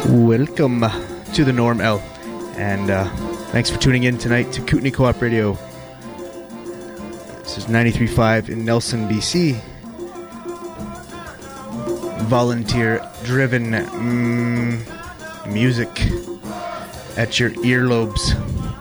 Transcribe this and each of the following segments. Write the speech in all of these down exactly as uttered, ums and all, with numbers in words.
Welcome to the Norm L, and uh, thanks for tuning in tonight to Kootenai Co-op Radio. This is ninety-three point five in Nelson, B C. Volunteer-driven mm, music at your earlobes.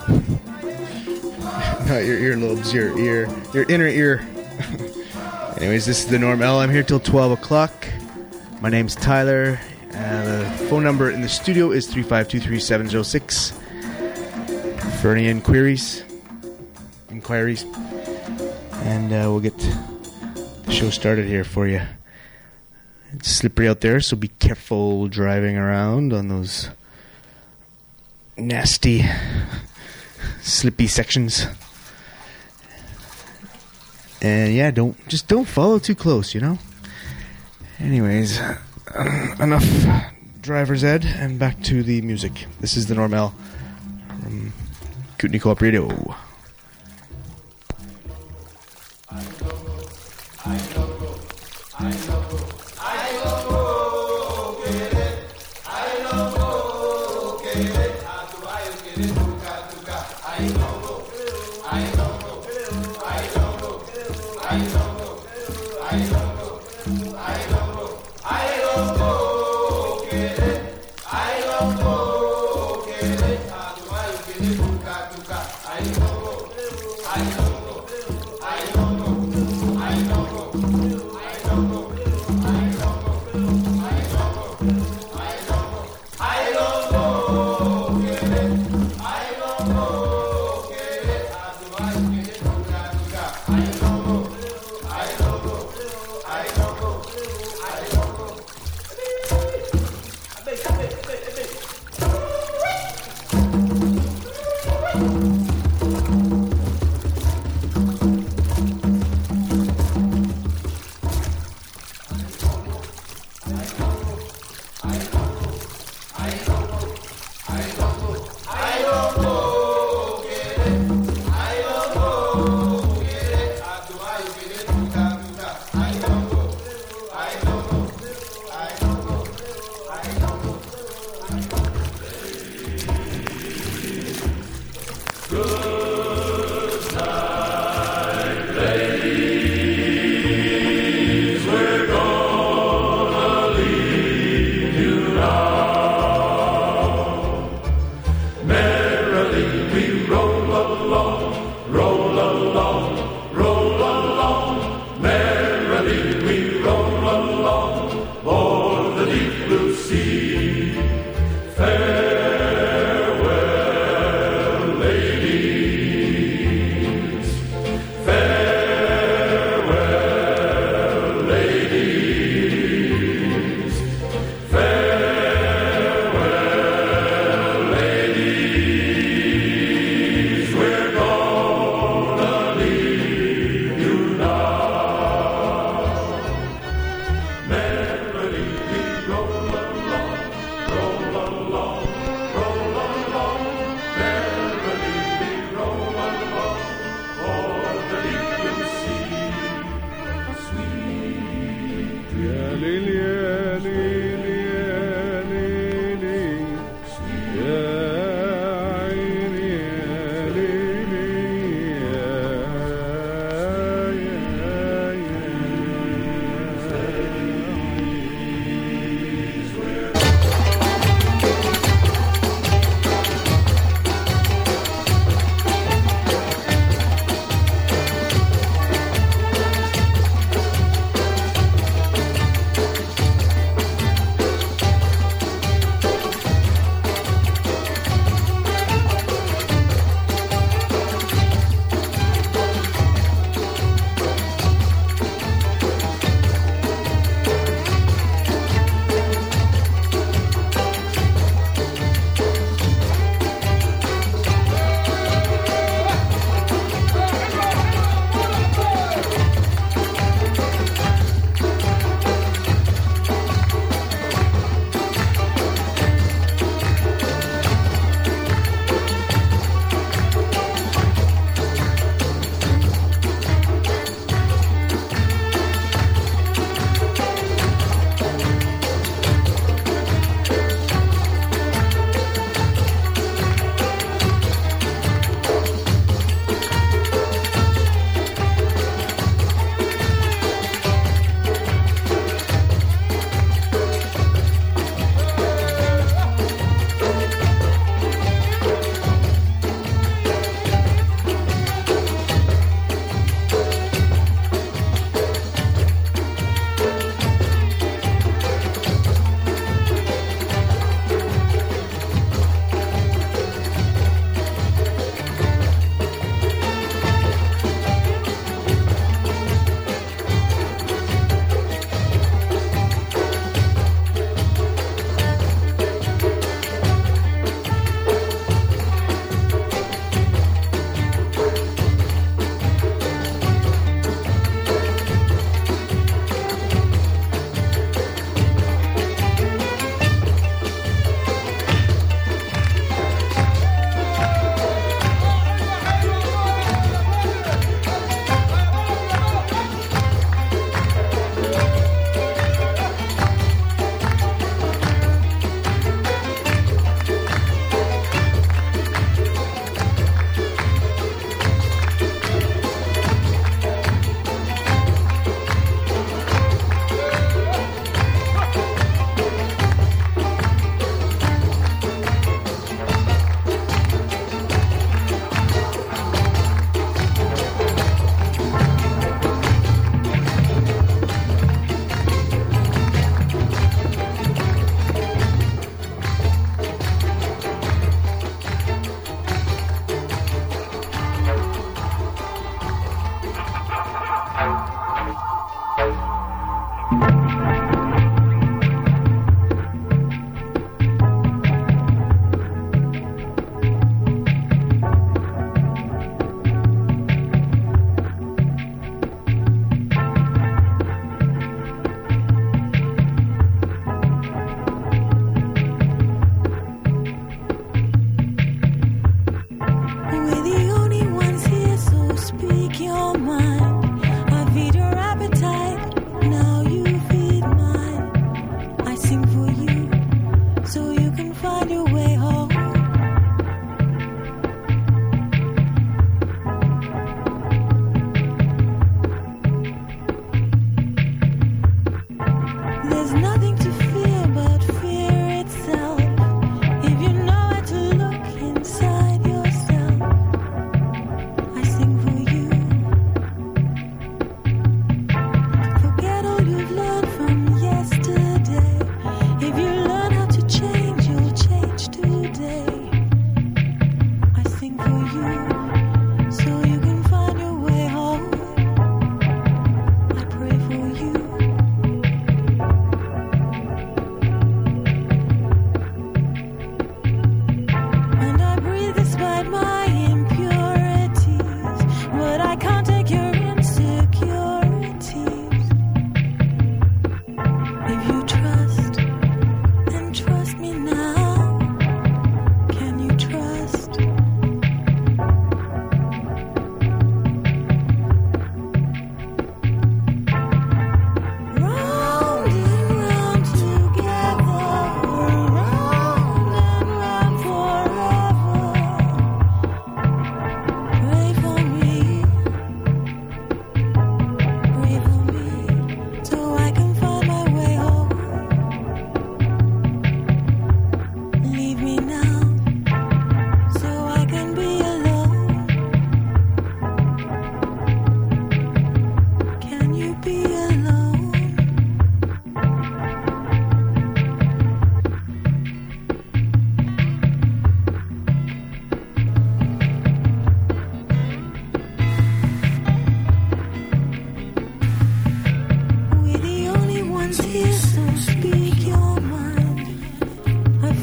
Not your earlobes, your ear, your inner ear. Anyways, this is the Norm L. I'm here till twelve o'clock. My name's Tyler. Uh, the phone number in the studio is three five two, three seven zero six. For any inquiries, inquiries, and uh, we'll get the show started here for you. It's slippery out there, so be careful driving around on those nasty, slippy sections. And yeah, don't just don't follow too close, you know. Anyways, uh, enough driver's ed, and back to the music. This is the Norm L from Kootenai Co-op Radio. I go, I go, I go, I go, get it, I go, get it, I get it, tuka, tuka, I go, I go, I go, I go, I go, I go.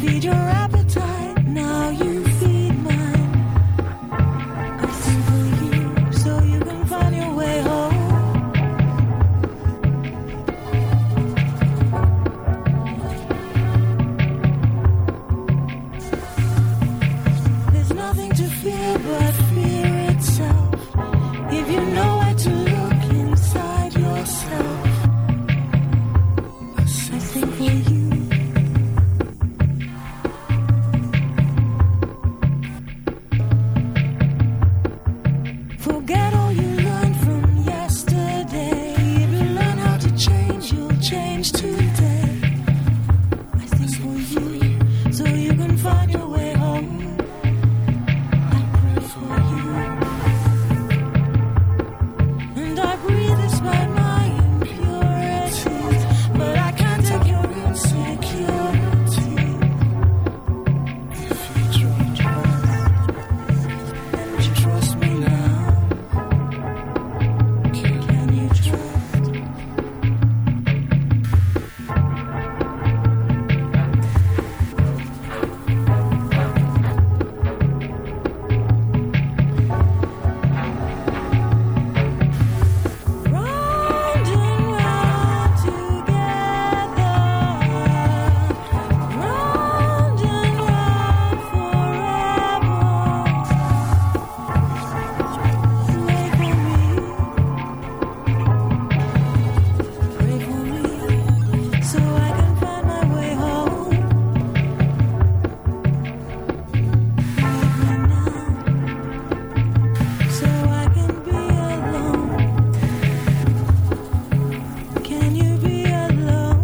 feed your appetite, now you feed mine. I sing for you so you can find your way home. There's nothing to fear but fear itself. If you know where to look inside yourself, I sing for you. Forget all you learned from yesterday. If you learn how to change, you'll change today. I sing for you so you can find your way home. I pray for you, and I breathe despite my impurities, but I can't take your insecurity. If you trust, then you trust me now. Can you trust? Round and round together, round and round forever. Wait for me, pray for me, so I can find my way home. Leave me now, so I can be alone. Can you be alone?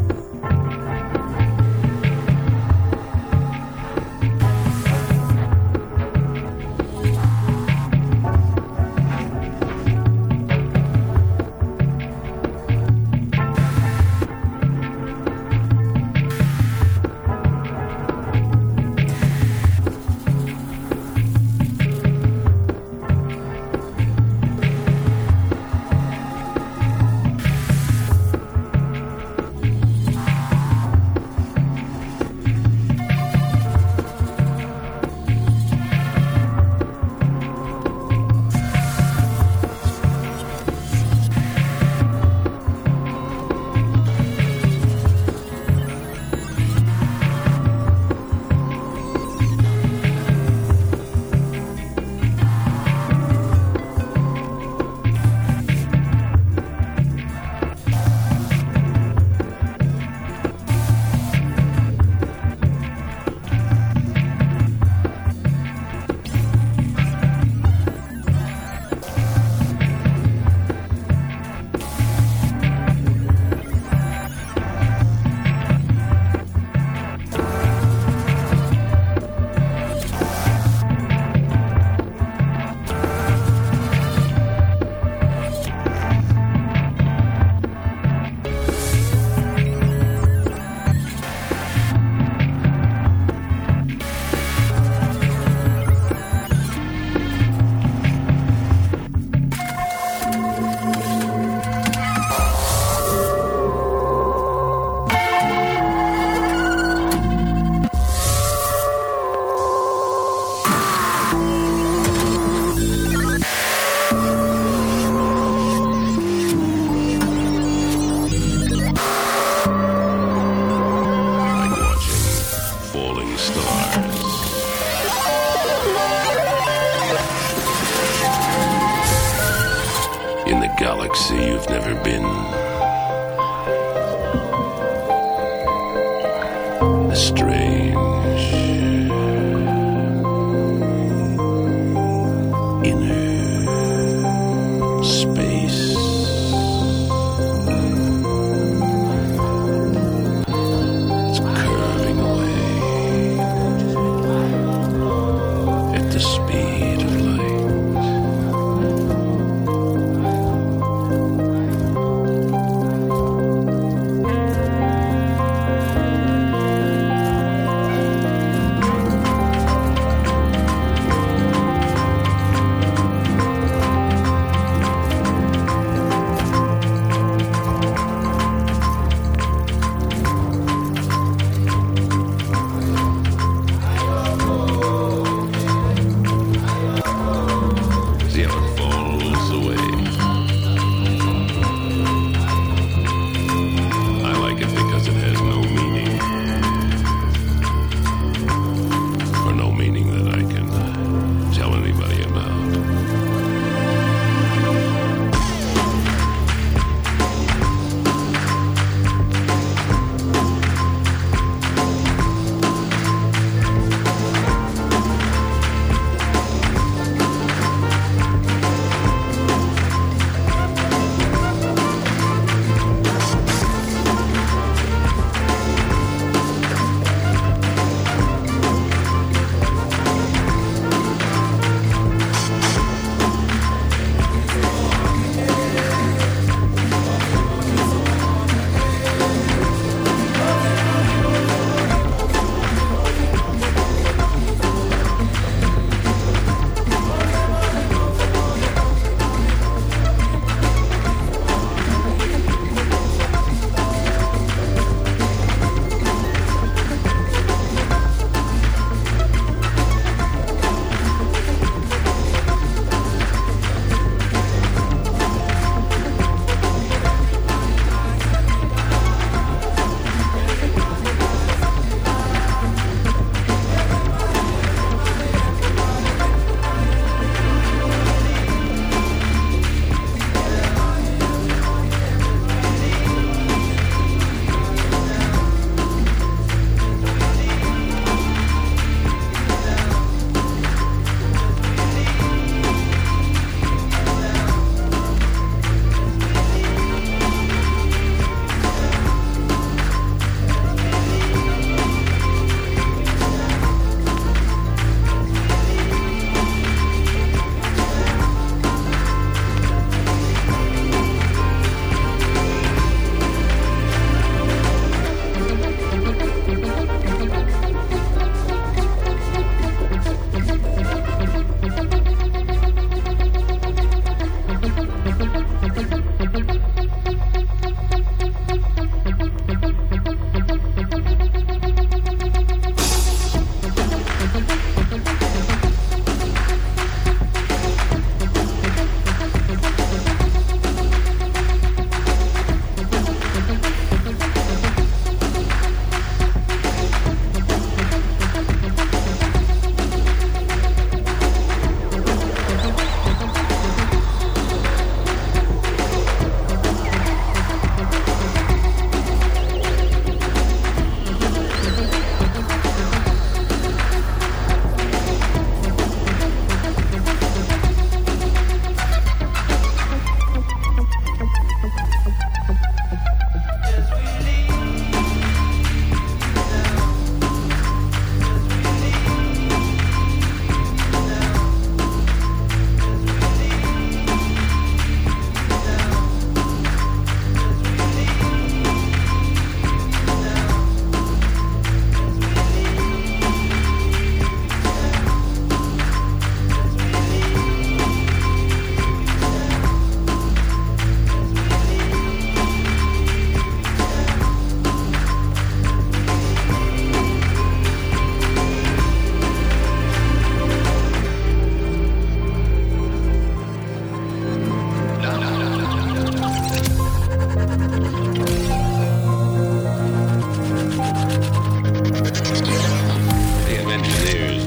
Falling stars. In the galaxy you've never been. The strange inner space. It's curving away at the speed of light.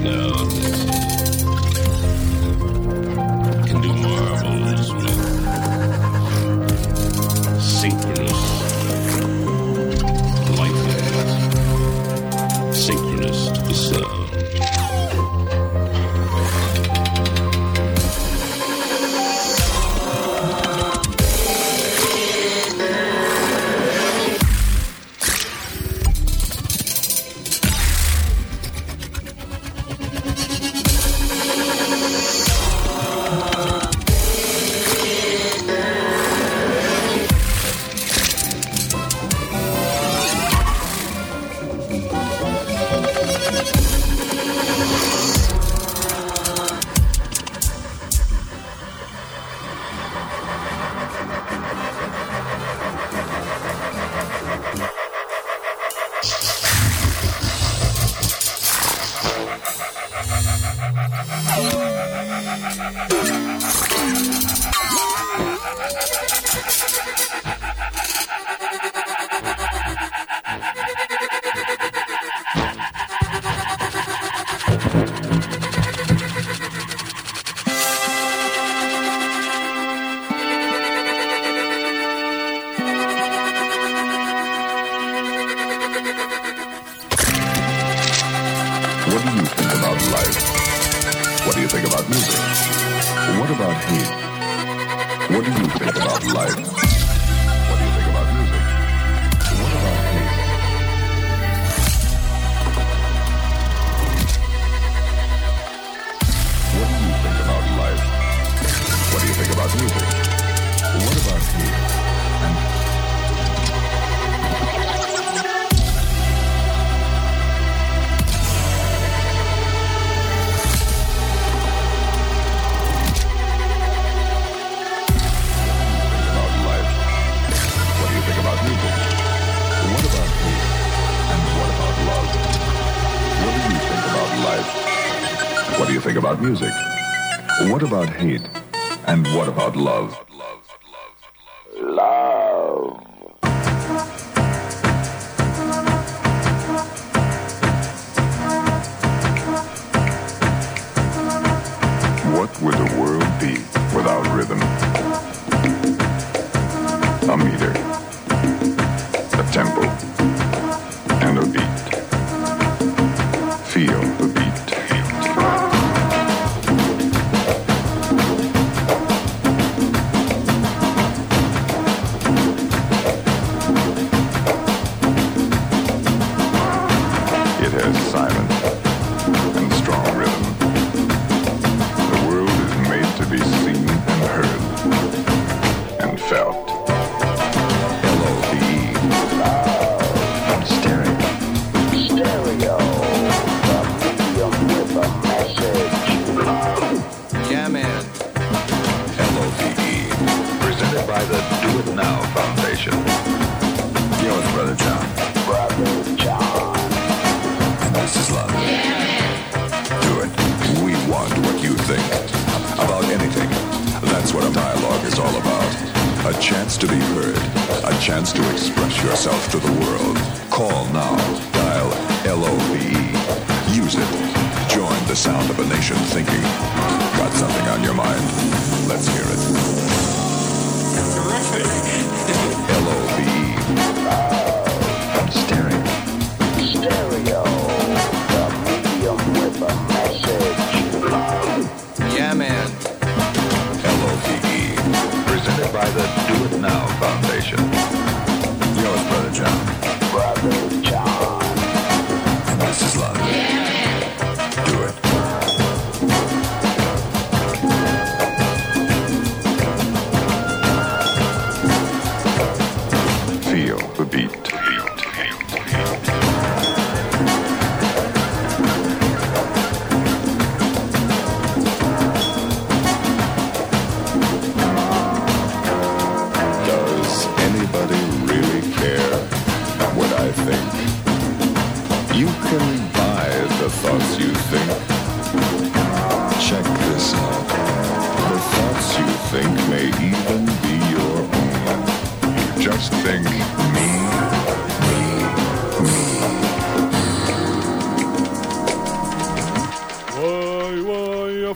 now that can do marvels with synchronous life waves, synchronous to the sound. What do you think about life? What do you think about music? What about hate? What do you think about life? What do you think about music? What about hate? What do you think about life? What do you think about music? What about hate? And What do you think about music? What about hate? And what about love? Love. What would the world be without rhythm? A meter, a tempo, and a beat. Feel the beat.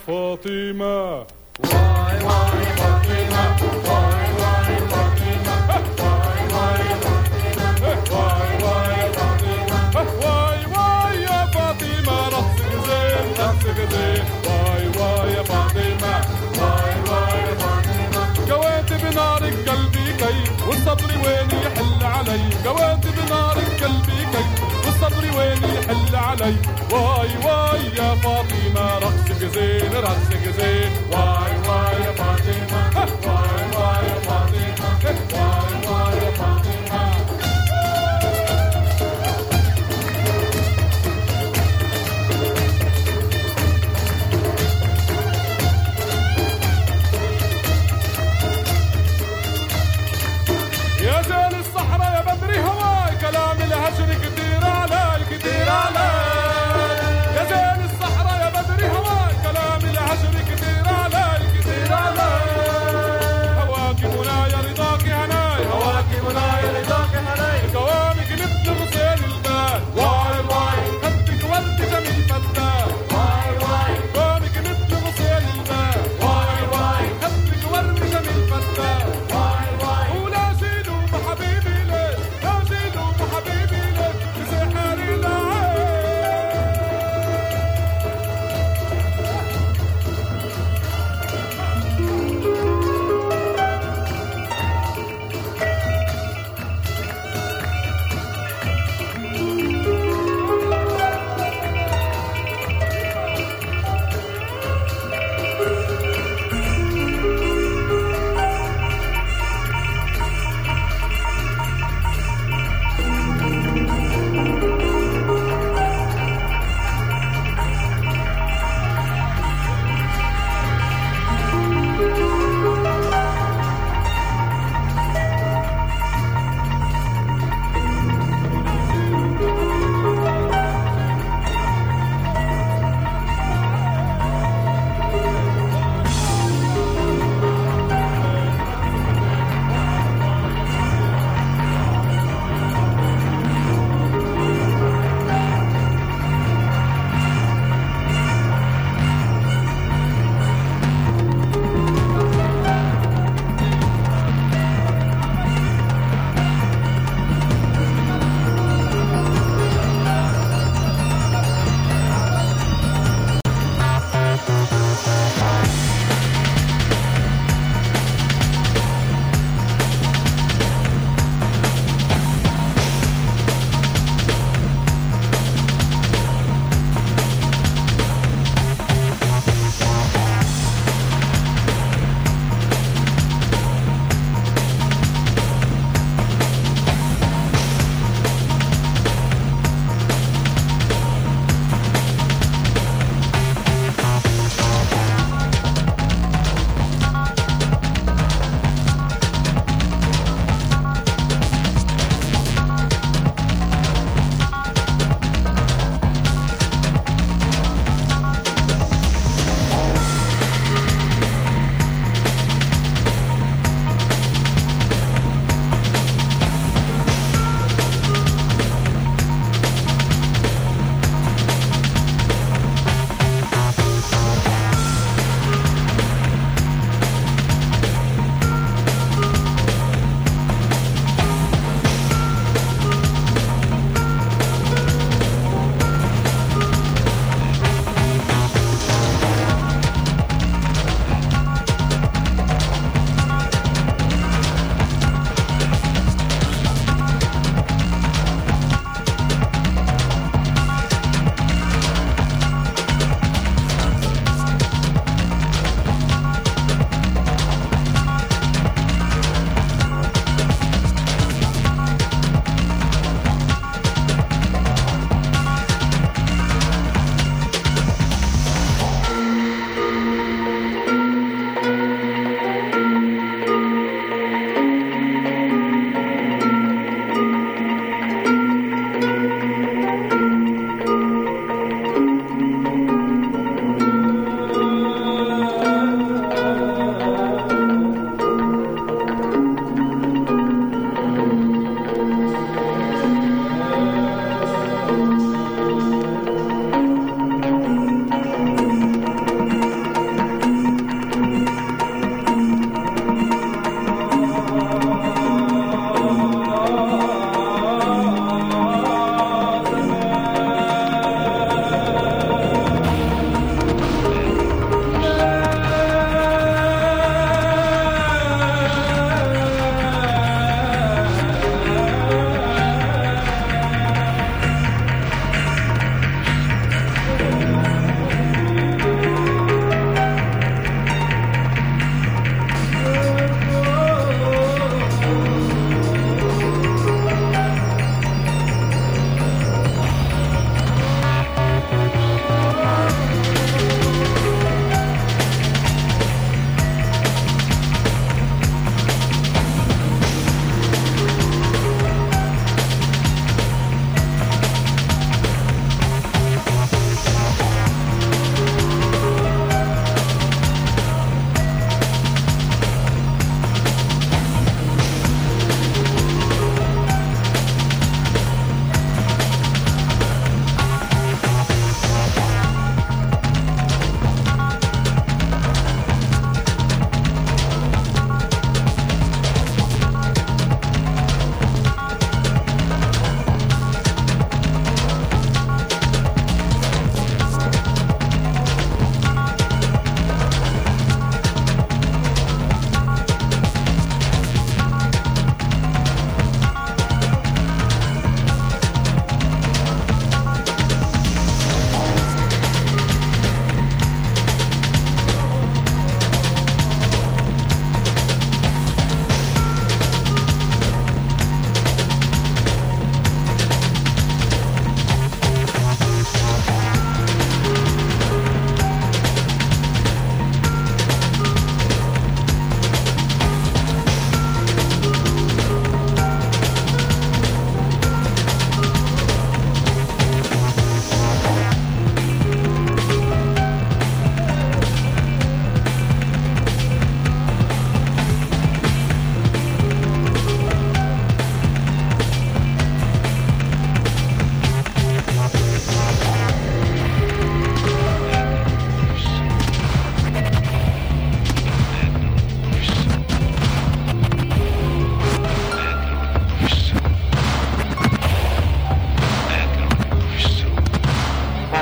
فاطمة واي واي فاطمة واي واي فاطمة واي واي فاطمة واي واي فاطمة واي واي يا فاطمة رقصك زين رقصك زين واي واي يا فاطمة واي واي يا فاطمة جويت بنارك قلبي كي والصبر وين يحل علي جويت بنارك قلبي كي والصبر وين يحل علي واي واي يا فاطمة رقصك زين رقصك زين واي واي يا فاطمة واي واي يا فاطمة واي واي يا فاطمة يا زين الصحراء يا بدري هواي كلام الهجر كتير علي كتير علي يا زين الصحراء يا بدري هواي كلام الهجر كتير علي كتير علي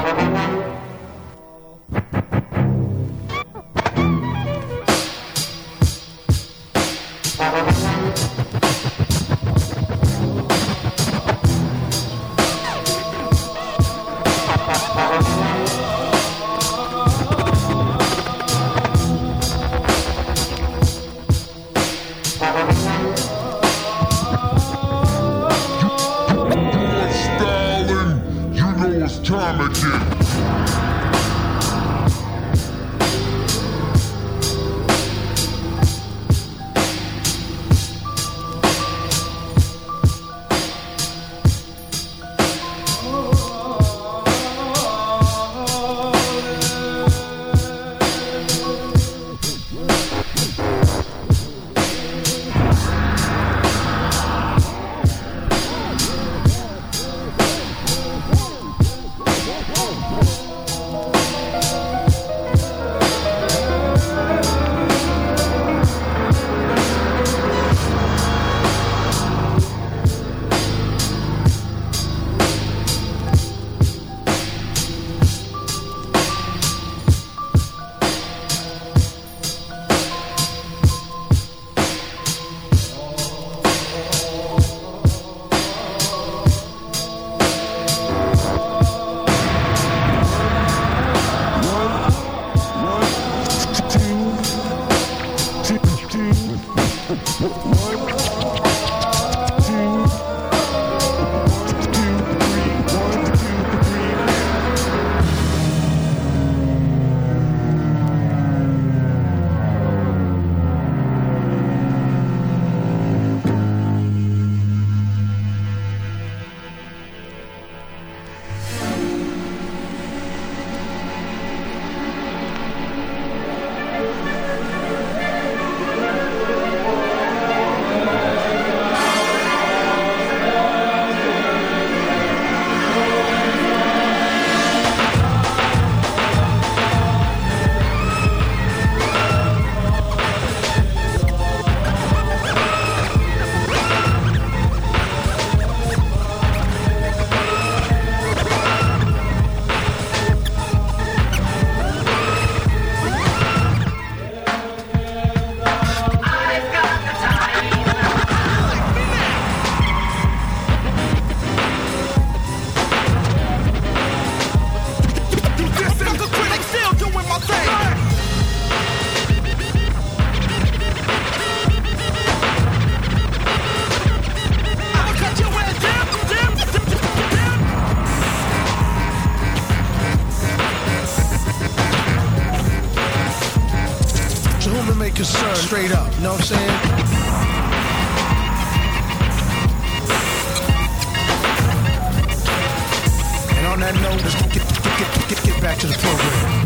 concern, straight up, you know what I'm saying? And on that note, let's get, get, get, get, get back to the program.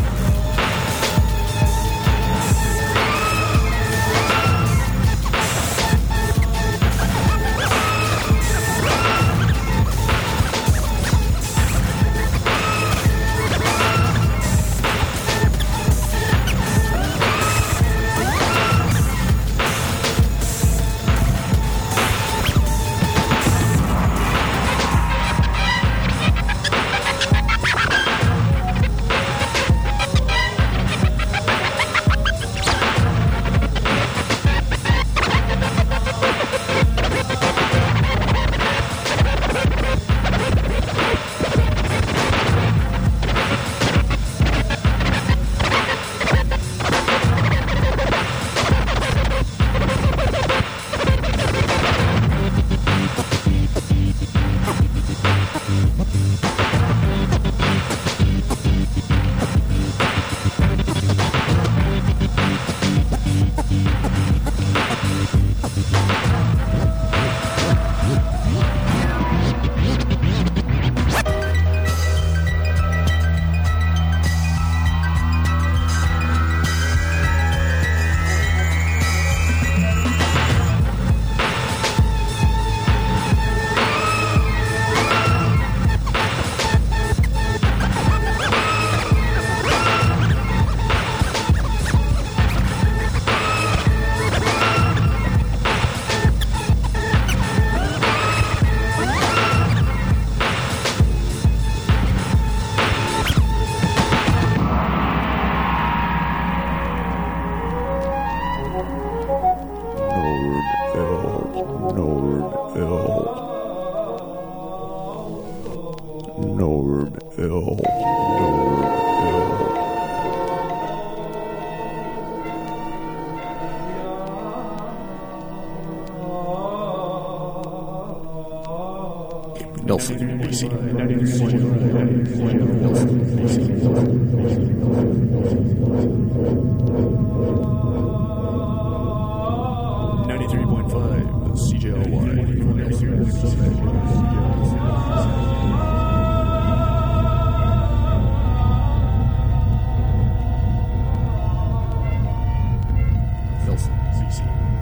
ill. Nelson, D C. ninety-three point five C J L Y. Nelson, D C.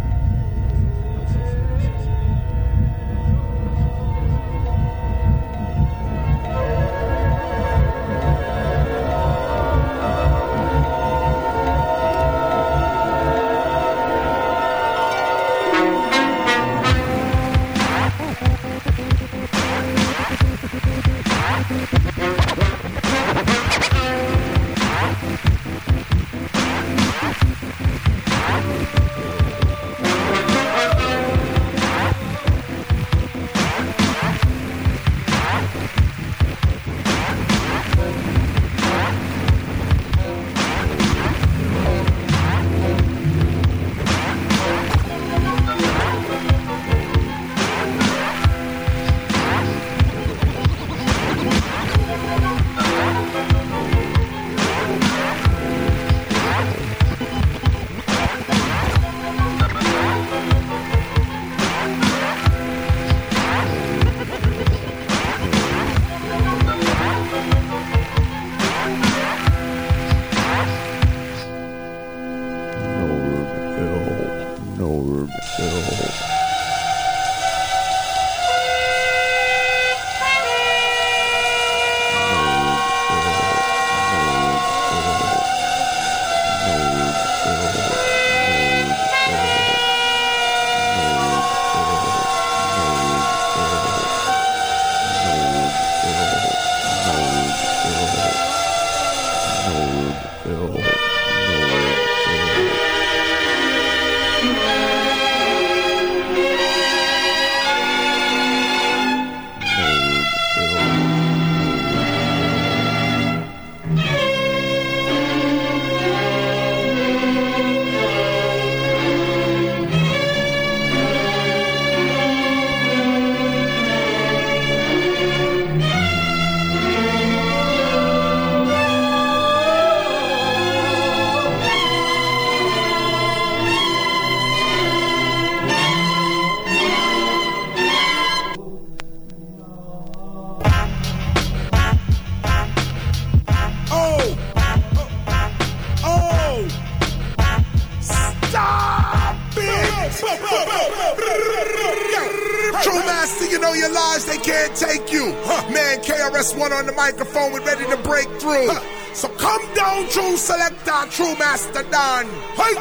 One on the microphone, we're ready to break through. Huh. So come down, true selector, true master Don. Hey.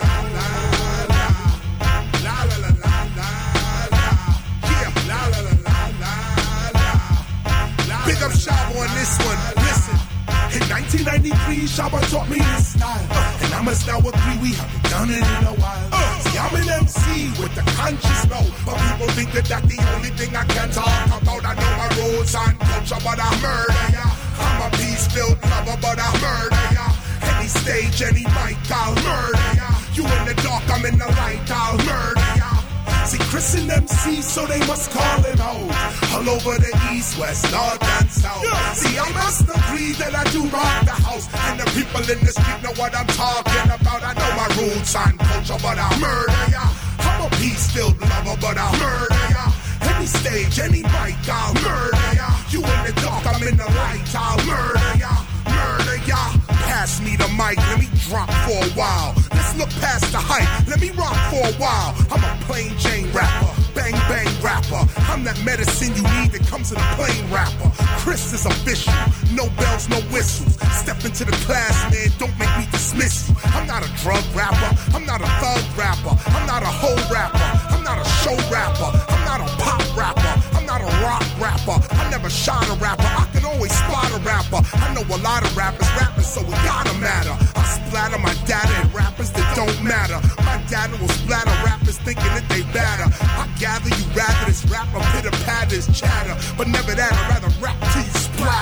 Big up Shaba on this one. Listen, in nineteen ninety-three, Shaba taught me this style, uh, and I must now agree we haven't done it in a while. Uh, see, I'm an M C with the conscious flow, but people think that that's the only thing I can talk about. I know my roots and culture, but I murder ya. I'm a peace-filled lover, but I murder ya. Any stage, any mic, I'll murder ya. You in the dark, I'm in the light, I'll murder ya. See, Chris and M C, so they must call it out. All over the east, west, north, and south. Yeah. See, I must agree that I do rock the house, and the people in the street know what I'm talking about. I know my roots and culture, but I murder ya. I'm a peace-filled lover, but I murder ya. Any stage, any mic, I'll murder ya. You in the dark, I'm in the light, I'll murder ya. Murder ya. Pass me the mic, let me drop for a while. Let's look past the hype, let me rock for a while. I'm a plain Jane rapper, bang bang rapper. I'm that medicine you need that comes in a plain wrapper. Chris is official, no bells, no whistles. Step into the class, man, don't make me dismiss you. I'm not a drug rapper, I'm not a thug rapper, I'm not a hoe rapper, I'm not a show rapper, I'm not a pop rapper, I'm not a rock rapper. I never shot a rapper, I can always spot a rapper. I know a lot of rappers, rappers, so it gotta matter. I splatter my data and rappers that don't matter. My data will splatter rappers thinking that they batter. I gather you rather this rapper pitter patter is chatter, but never that, I'd rather rap till you splatter.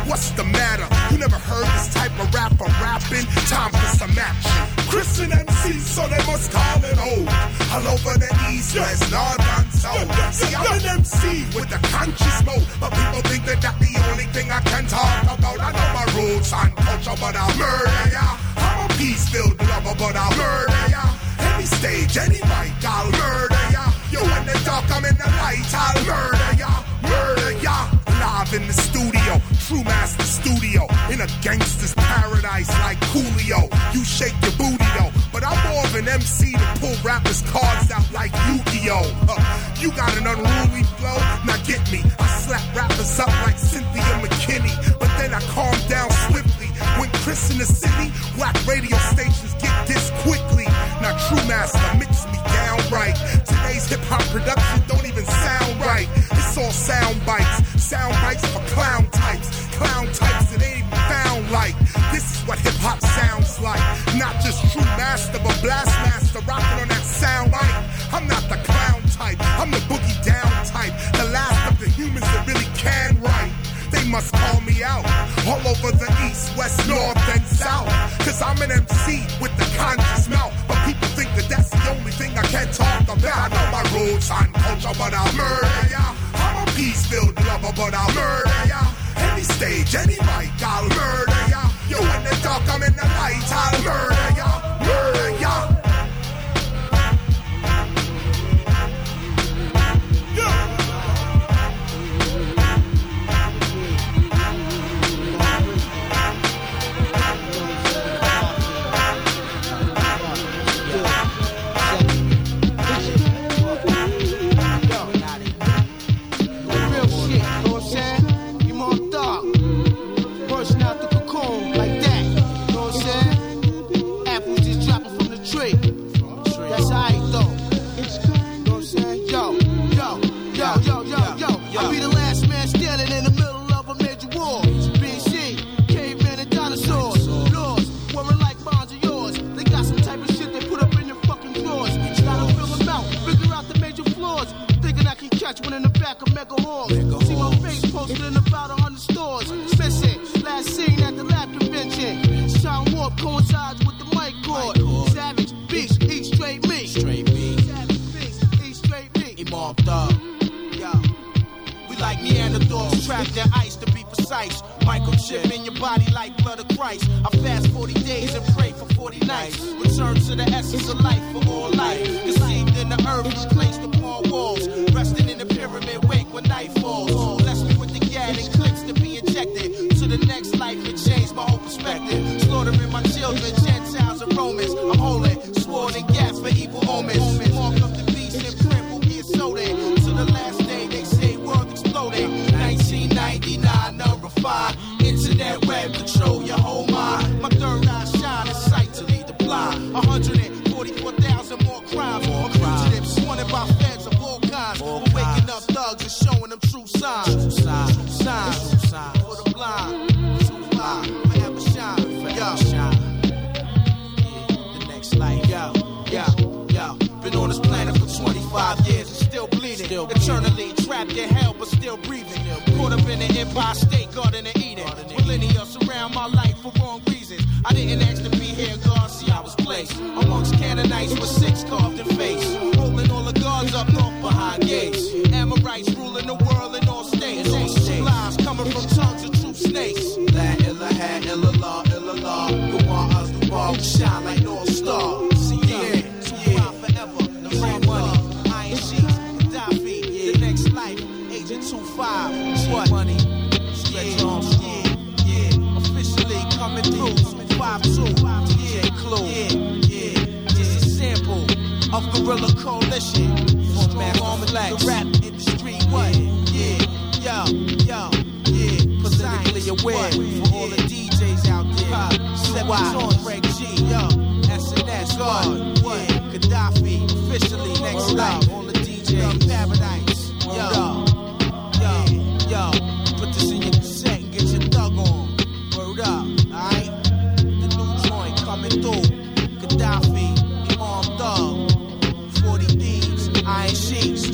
What's the matter? You never heard this type of rapper rapping? Time for some action. Christian M C, so they must call it old. All over the east, west, north, and south. See, I'm an M C with the conscious mode, but people think that that's the only thing I can talk about. I know my roots and culture, but I'll murder ya. I'm a peace-filled lover, but I'll murder ya. Any stage, any mic, I'll murder ya. Yo, in the dark, I'm in the light, I'll murder ya. Murder ya. Live in the studio, True Master Studio, in a gangster's paradise like Coolio. You shake your booty though, but I'm more of an M C to pull rappers' cards out like Yu-Gi-Oh! Uh, you got an unruly flow? Now get me. I slap rappers up like Cynthia McKinney, but then I calm down swiftly. When Chris in the city, whack radio stations get this quickly. Now True Master mix me down right. Today's hip-hop production don't even sound right. It's all sound bites. Sound bites for clown types. Clown types that ain't even found like. This is what hip-hop sounds like. Not just True Master, but Blast Master rocking on that sound mic. I'm not the clown type. I'm the boogie down type. The last of the humans that really can write. They must call me out all over the east, west, north, and south. Cause I'm an M C with the conscious mouth. But people think that that's the only thing I can talk about. I know my roots and culture, but I'll murder ya. I'm a peace-filled lover, but I'll murder ya. Any stage, any mic, I'll murder ya. Yo, in the dark, I'm in the light, I'll murder ya. Murder ya.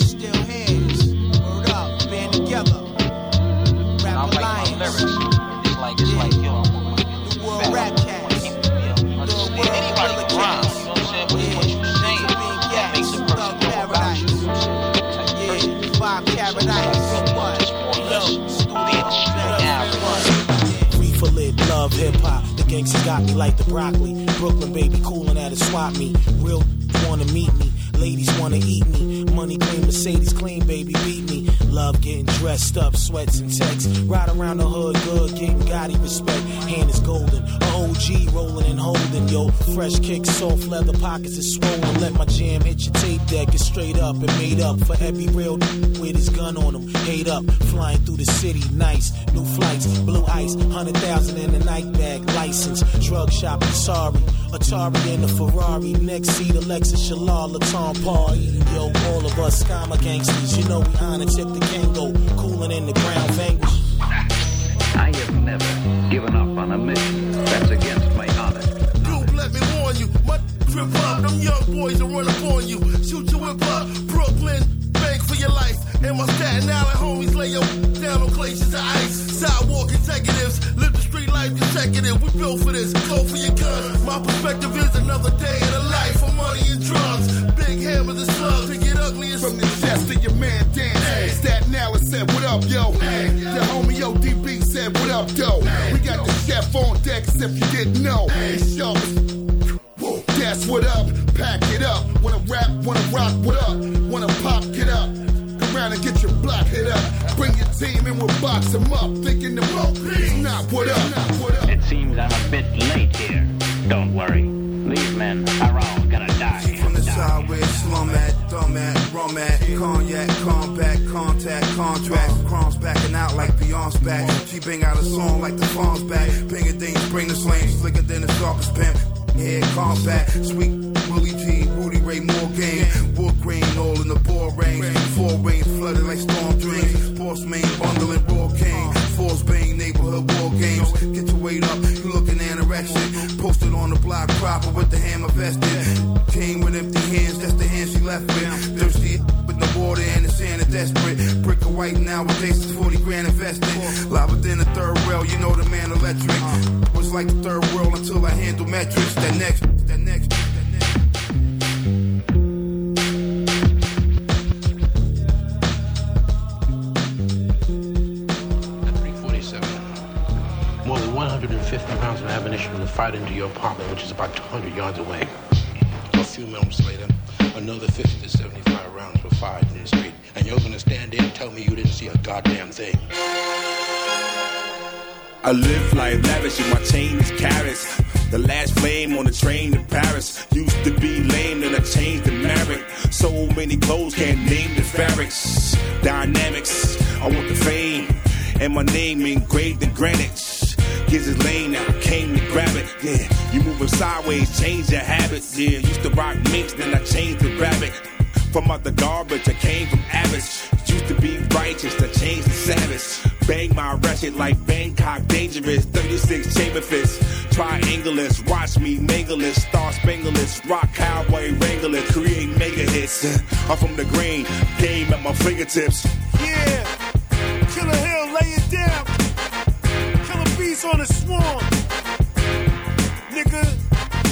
Lyrics. Gangsters got me like the broccoli. Brooklyn baby coolin' at a swap meet. Real wanna meet me. Ladies wanna eat me. Money clean, Mercedes clean, baby, beat me. Love getting dressed up, sweats and texts. Ride around the hood, good, getting Gotti respect. Hand is golden, a O G rolling and holding. Yo, fresh kicks, soft leather pockets is swollen. Let my jam hit your tape deck. It's straight up and made up for every real with his gun on him. Hate up, flying through the city, nice. New flights, blue ice, hundred thousand in a night bag. License, drug shopping, sorry. Atari in the Ferrari, next seat, Alexa Shalala, Tom Paul. Yo, all of us, Skama gangsters, you know we honor Tip the Kango, cooling in the ground, vanquish. I have never given up on a mission that's against my honor. Dude, let me warn you, my trip up, them young boys will run up on you. Shoot you whip up, Brooklyn, beg for your life. And my Staten Island homies lay your down on glaciers of ice. Sidewalk executives, live the street life consecutive. We built for this, go for your gun. My perspective is another day in the life of money and drugs. Big hammers and slugs to get ugly as from the chest to your man dance. Hey. Staten Island said, what up, yo? Hey. The homie O D B said, what up, though? Hey. We got the chef on deck, as if you didn't know. Hey. Sharp as that's what up, pack it up. Wanna rap, wanna rock, what up? Wanna pop, get up. Come around and get your block hit up. Bring your team and we'll box them up. Thinking the wrong piece, not what up, not what up. It seems I'm a bit late here. Don't worry, these men are all gonna die. She from the side where slum at, dumb at, rum at, cognac, combat, contact, contract. Crumbs backing out like Beyonce back. She bang out a song like the phone's back. Pinging things, bring the slang, slicker than the sharpest pimp. Head combat, sweet Willie G, Rudy Ray Moore game, wood grain all in the ball range, four rain flooded like storm drains, boss main bundling raw cane, force bang neighborhood war games, get your weight up, you looking anorexic, posted on the block proper with the hammer vested, came with empty hands, that's the hand she left with, thirsty with no water and the sand is desperate, brick of white nowadays is forty grand invested, live within the third rail, you know the man electric, was like the third world until I handle metrics. That next, that next, that next. At three forty-seven, more than one hundred fifty pounds of ammunition was fired into your apartment, which is about two hundred yards away. A few moments later, another fifty to seventy-five rounds were fired in the street, and you're gonna stand there and tell me you didn't see a goddamn thing. I live life lavish and my chain is carrots. The last flame on the train to Paris. Used to be lame, then I changed to Maverick. So many clothes, can't name the fabrics. Dynamics, I want the fame. And my name engraved in granite. Gives it lane, now I came to grab it. Yeah, you moving sideways, change your habits. Yeah, used to rock minks, then I changed to rabbit. From out the garbage, I came from Abbott's. Used to be righteous, I changed to savage. Bang my ratchet like Bangkok dangerous. thirty-six chamber fists, triangulars. Watch me mangleless, star spangleless. Rock cowboy wrangler, create mega hits. I'm from the green, game at my fingertips. Yeah, Killer Hill, lay it down. Killer Beast on the swarm. Nigga.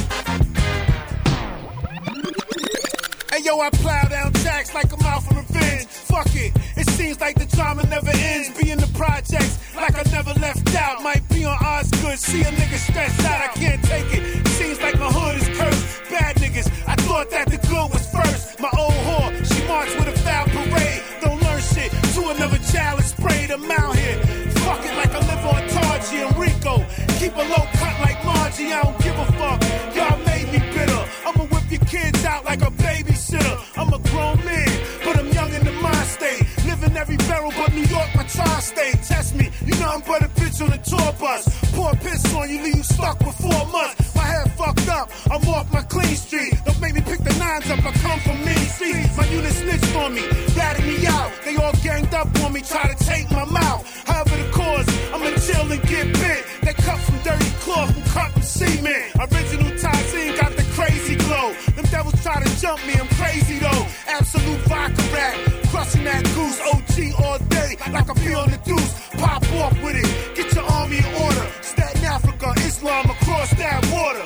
Hey yo, I plow down tracks like I'm out for revenge. Fuck it, it seems like the drama never ends. Be in the projects like I never left out. Might be on odds good, see a nigga stressed out. I can't take it, seems like my hood is cursed. Bad niggas, I thought that the good was first. My old whore, she marched with a foul parade. Don't learn shit, to another child is sprayed. I'm out here, fuck it like I live on Targy and Rico. Keep a low cut like Margie, I don't give a fuck. Y'all made me bitter, I'ma whip your kids out like a babysitter. I'm a grown man, but I'm young in the mind state. Living every barrel but New York, my tri-state. Test me, you nothing but a bitch on a tour bus. Pour piss on you, leave you stuck for four months. My head fucked up, I'm off my clean street. Don't make me pick the nines up, I come from mean streets. My unit snitched on me, ratted me out. They all ganged up on me, try to take my mouth. However the cause, I'ma chill and get bit. They cut from dirty cloth and cut from cement. Original Tyson got the crazy glow. Them devils try to jump me, I'm crazy though. Absolute vodka rap, crushing that goose. O G all day, like I feel the deuce. Pop off with it, get your army in order. Staten Africa, Islam across that water.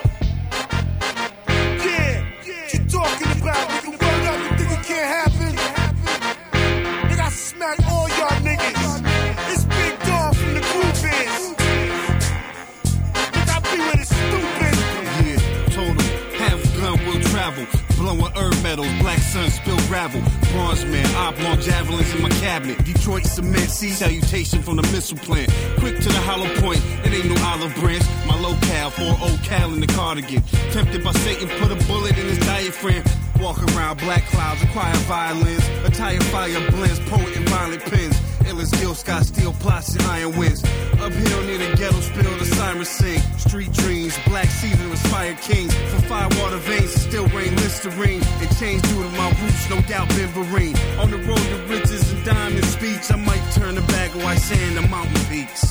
Yeah, what you talking about? Nigga, word up, you think it can't happen? Nigga, I smack all y'all niggas. It's Big Dog from the group is. Nigga, I be with it. glowing herb metals, black sun, spill gravel, bronze man, oblong javelins in my cabinet, Detroit cement, sea salutation from the missile plant, quick to the hollow point, it ain't no olive branch, my locale, four old Cal in the cardigan, tempted by Satan, put a bullet in his diaphragm, walk around black clouds, acquire violins, attire fire blends, poet and violent pens, illest Gil Scott, steel plots and iron winds, uphill near the ghetto spill, the sirens sing, street dreams, black season inspired kings, from firewater veins, still rain, Listerine, and change due to my roots, no doubt been Marine, on the road to riches and diamond speech, I might turn a bag of white sand to mountain peaks.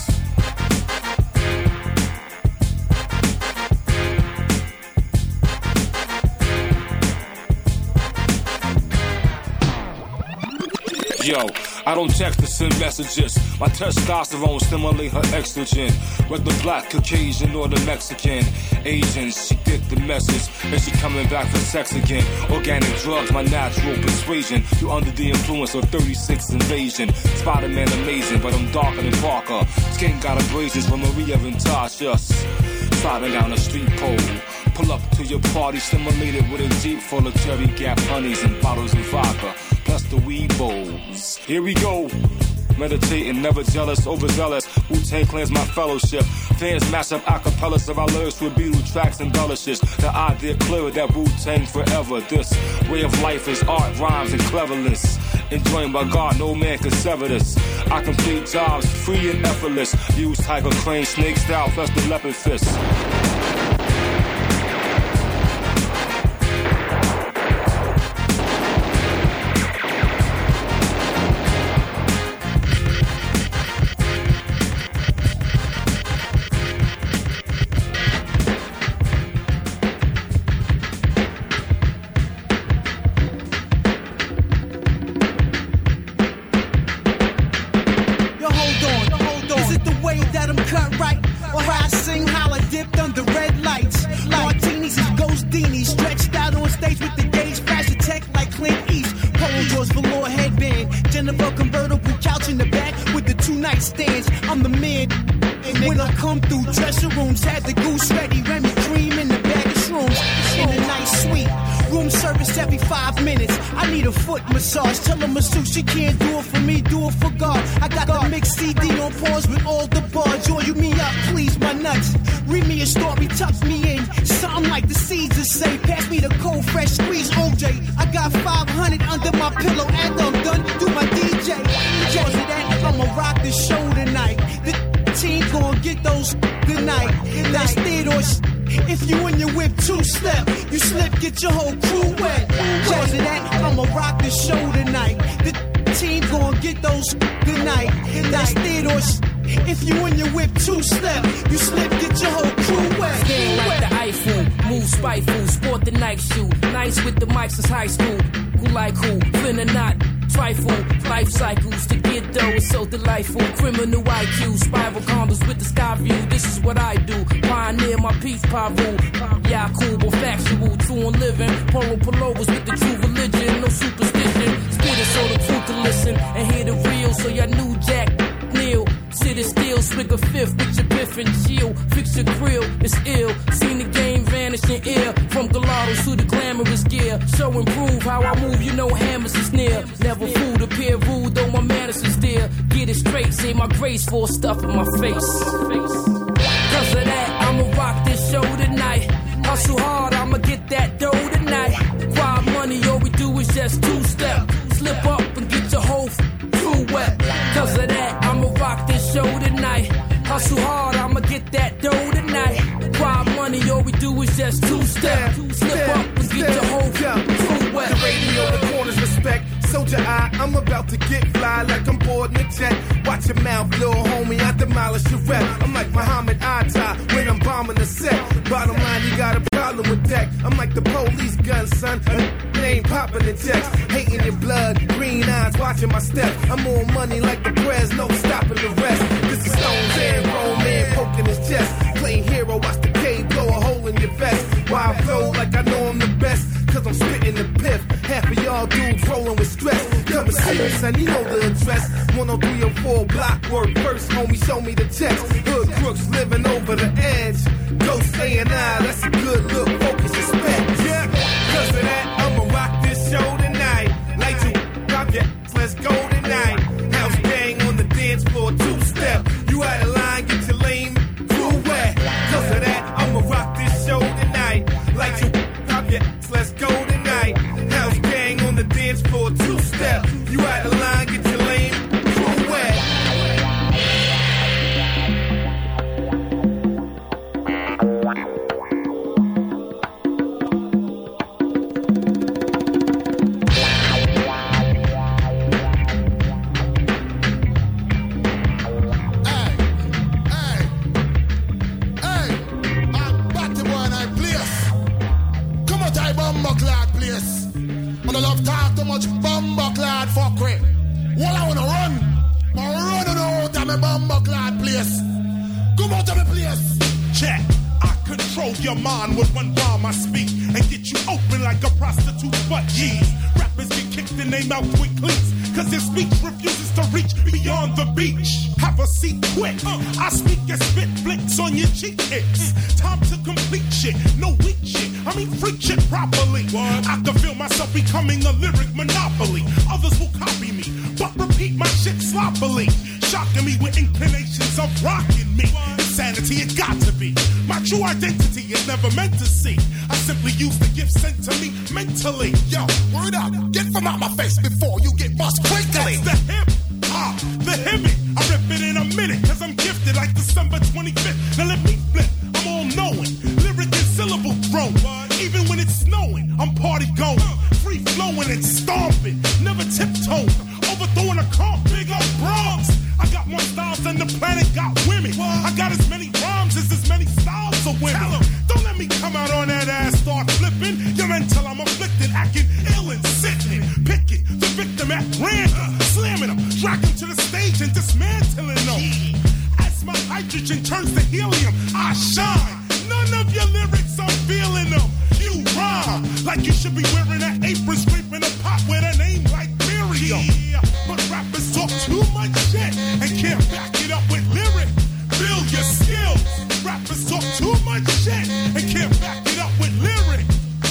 Yo, I don't text to send messages. My testosterone stimulate her estrogen. Whether black, Caucasian, or the Mexican, Asian, she get the message, and she coming back for sex again. Organic drugs, my natural persuasion. You under the influence of thirty-six invasion. Spider-Man amazing, but I'm darker than Parker. Skin got abrasions from Maria and Tasha. Sliding down the street pole. Pull up to your party, stimulated with a Jeep full of Cherry Gap honeys and bottles of vodka. Plus the weed bowls. Here we go. Meditating, never jealous, overzealous. Wu-Tang Clan's my fellowship. Fans mash up acapellas of our lyrics with Beatle tracks and embellishes. The idea clear that Wu-Tang forever. This way of life is art, rhymes, and cleverness. Enjoying by God, no man can sever this. I complete jobs free and effortless. Use tiger crane, snake style, plus the leopard fist. Tell her masseuse she can't do it for me, do it for God. I got the mixed C D on pause with all the bars. Join you me up, please my nuts. Read me a story, tuck me in. Something like the Caesars say. Pass me the cold, fresh squeeze, O J. I got five hundred under my pillow and I'm done. Do my D J. Because of that, I'ma rock the show tonight. The team gon' get those tonight. That's theater sh- If you in your whip two-step, you slip, get your whole crew wet. Cause of that, I'ma rock the show tonight. The team gon' get those tonight. That's theater sh- If you in your whip two-step, you slip, get your whole crew wet. Stand like the Eiffel, move spiteful, sport the Nike shoe. Nice with the mics since high school. Who like who? Finna not. Trifle, life cycles to get though is so delightful. Criminal I Q, spiral condos with the sky view. This is what I do. Pioneer my peace, Paru. Yeah, cool, but factual, true and living. Polo pullovers with the true religion, no superstition. Spit it so the crew can listen and hear the real. So y'all knew Jack Neal. Sit it still, swig a fifth with your biff and chill. Fix your grill, it's ill. Seen the game vanish in air. From gelatos to the glamorous gear. Show and prove how I move, you know hammers is near. Never fooled, appear rude, though my manners is there. Get it straight, say my grace for stuff in my face. Cause of that, I'ma rock this show tonight. Hustle hard, I'ma get that dough tonight. Quiet money, all we do is just two-step. Slip up and get your whole crew wet. Cause of that, I'ma rock this show tonight. Hustle hard, I'ma get that dough tonight. Quiet money, all we do is just two-step. Slip up and get your whole crew wet. The radio, the corners respect. Soldier eye, I'm about to get fly like I'm boarding a jet. Watch your mouth, little homie, I demolish your rep. I'm like Muhammad Atta when I'm bombing the set. Bottom line, you got a problem with that. I'm like the police gun, son. It ain't popping the checks. Hating your blood, green eyes, watching my step. I'm more money like the press, no stopping the rest. This is Stones and Roman poking his chest. Playing hero, watch the K blow a hole in your vest. Why I flow like I know I'm the best. Cause I'm spitting the piff. Half of y'all dudes rolling with stress. Come and see me, son, you know the address. one oh three oh four block work. First, homie, show me the checks. Hood crooks living over the edge. Ghost saying, nah, that's a good look. Focus, respect. Yeah, cause of that, I'ma place. When I love talk too much bumbo clad fuckery. Well, I wanna run. I run out of my bumbo clad place. Come out of my place. Check. I control your mind with one bomb I speak and get you open like a prostitute butt cheese. Rappers get kicked and they mouth with cleats, cause their speech refuses to reach beyond the beach. Have a seat quick. Uh, I speak and spit flicks on your cheek hits. Time to complete shit, no weak shit. I mean freak shit properly. What? I can feel myself becoming a lyric monopoly. Others will copy me, but repeat my shit sloppily. Shocking me with inclinations of rocking me. Insanity, it got to be. My true identity is never meant to see. I simply use the gift sent to me mentally. Yo, word up, get from out my face before you get bust quickly. That's the hip, ah, the hibbit. I rip it in a minute, cause I'm gifted like December twenty-fifth. Now let me flip, I'm all knowing. Lyric and syllable throw. Even when it's snowing, I'm party going. Free flowing and stomping, never tiptoeing. Overthrowing a car, big up Bronx. I got more styles than the planet got women. I got as many rhymes as as many styles of women. Don't let me come out on that ass, start flipping. You're until I'm afflicted, acting ill and sickening. Picking the victim at random, slamming them, drag them to the stage and dismantling them. As my hydrogen turns to helium, I shine. None of your lyrics, I'm feeling them. You rhyme like you should be wearing that apron, scraping a pot with a name like Miriam. But rappers talk too much shit and can't back it up with lyric. Build your skills. Rappers talk too much shit and can't back it up with lyric.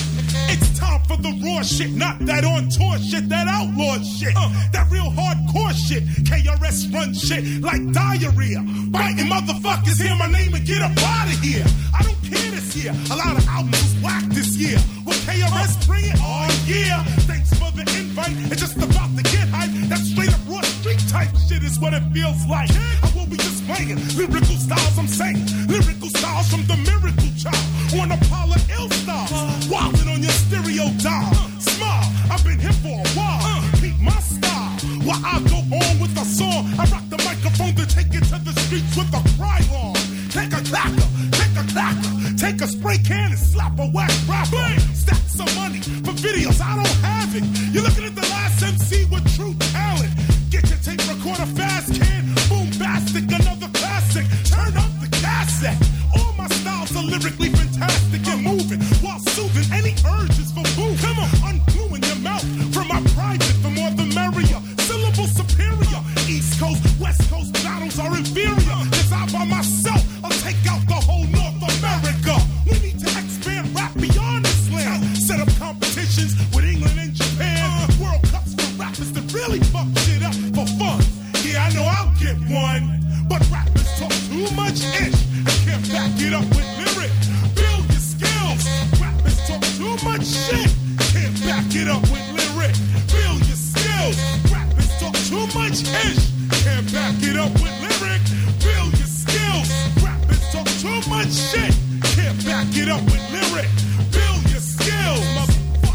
It's time for the raw shit, not that on tour shit, that outlaw shit, uh, that real hardcore shit. K R S run shit like diarrhea. Biting motherfuckers, hear my name and get up out of here. I don't care this year. A lot of albums was whack this year. Will K R S bring it? Oh yeah. Thanks for the invite. It's just about to get hype. That straight up raw street type shit is what it feels like. I will be just playing lyrical styles, I'm saying. Lyrical styles from the Miracle Child. On a Paula Ill style. Wildin' on your stereo dial. Smile, I've been here for a while. Keep my style. While I go on with the song, I rock the microphone to take it to the streets with a cry on. Take a clacker, take a clacker, take a spray can and slap a whack rapper. Stack some money for videos, I don't have it. You're looking at the last M C with true talent. Get your tape recorder fast, can boom-bastic, another classic. Turn up the cassette. All my styles are lyrically fantastic and moving while soothing any urges for boo. Come on, ungluing your mouth from my private, the more the merrier. Syllable superior. East Coast, West Coast battles are inferior. Cause I by myself, I'll take out the whole North America. We need to expand rap beyond this land. Set up competitions with England and Japan. World Cups for rappers that really fuck shit up for fun. Yeah, I know I'll get one. But rappers talk too much ish and can't back it up with lyric. Build your skills. Rappers talk too much shit, can't back it up with lyric. Build your skills. Rappers talk too much ish, can't back it up with lyric. Build your skills. Rappers talk too much shit, can't back it up with lyric. Build your skills, motherfucker.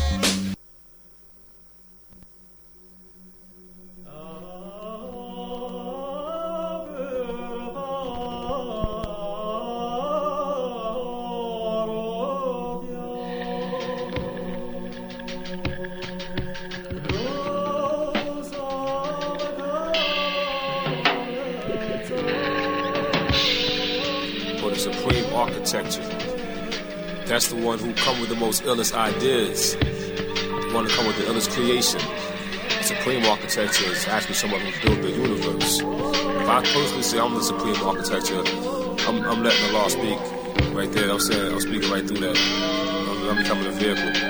Architecture. That's the one who come with the most illest ideas. The one to come with the illest creation. Supreme architecture is actually someone who built the universe. If I personally say I'm the supreme architecture, I'm, I'm letting the law speak right there. I'm saying I'm speaking right through that. I'm, I'm becoming a vehicle.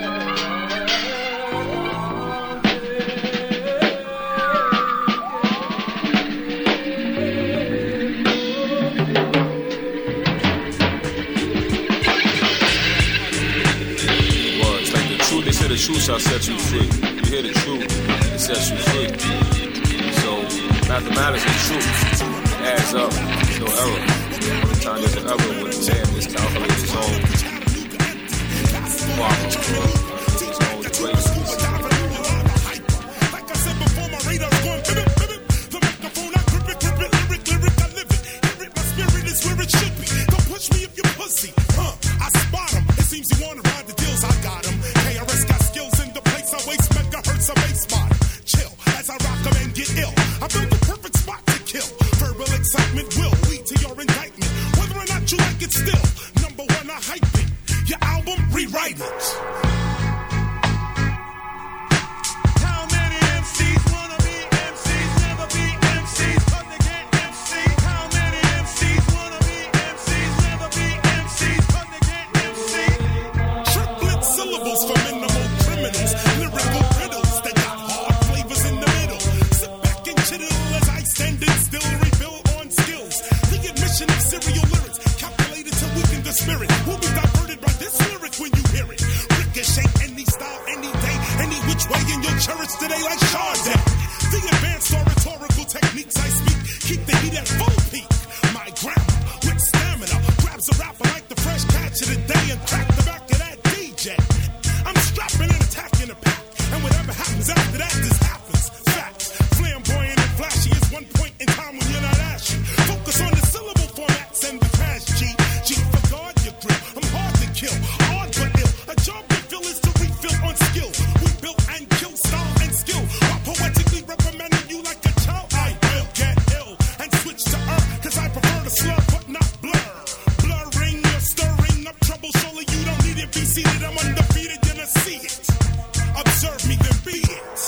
The truth shall set you free. You hear the truth, it sets you free. So, mathematics is truth. It adds up. There's no error. Every time there's an error, when man miscalculates his own problems, his own equations. Like I said before, my radar's going pivot, pivot. The microphone, I grip it, grip it, lyric, lyric, I live it. Hear it, my spirit is where it should be. Don't push me if you're pussy. Huh, I spot him. It seems you wanna ride the deals, I got him. K R S got skills and Your album, rewrite it. How many M Cs wanna be M Cs, never be M Cs, but they can't M C? How many M Cs wanna be M Cs, never be M Cs, but they can't M C? Triplet syllables for minimal criminals. Lyrical riddles that got hard flavors in the middle. Sit back and chill as I stand and still reveal on skills. The admission of serial lyrics, calculated to weaken the spirit. Will be diverted by this lyric when you hear it. Ricochet any style, any day, any which way, and you'll cherish today like Chardonnay. The advanced oratorical techniques I speak keep the heat at full peak. My grammar with stamina grabs a rapper like the fresh catch of the day and crack the back of that D J. I'm strapping and attacking the pack, and whatever happens after that, this happens. Fact, flamboyant and flashy is one point in time when you're not ashy. Focus on the syllable formats and the cash G. G for guard your grip. I'm hard to kill, hard but ill. A job refill is to refill on skill. We built and kill style and skill. While poetically reprimanding you like a child, I will get ill and switch to earth, cause I prefer to slur but not blur. Blurring or stirring up trouble, surely you don't need it. Be seated, I'm undefeated, you're gonna see it. Observe me, then be it.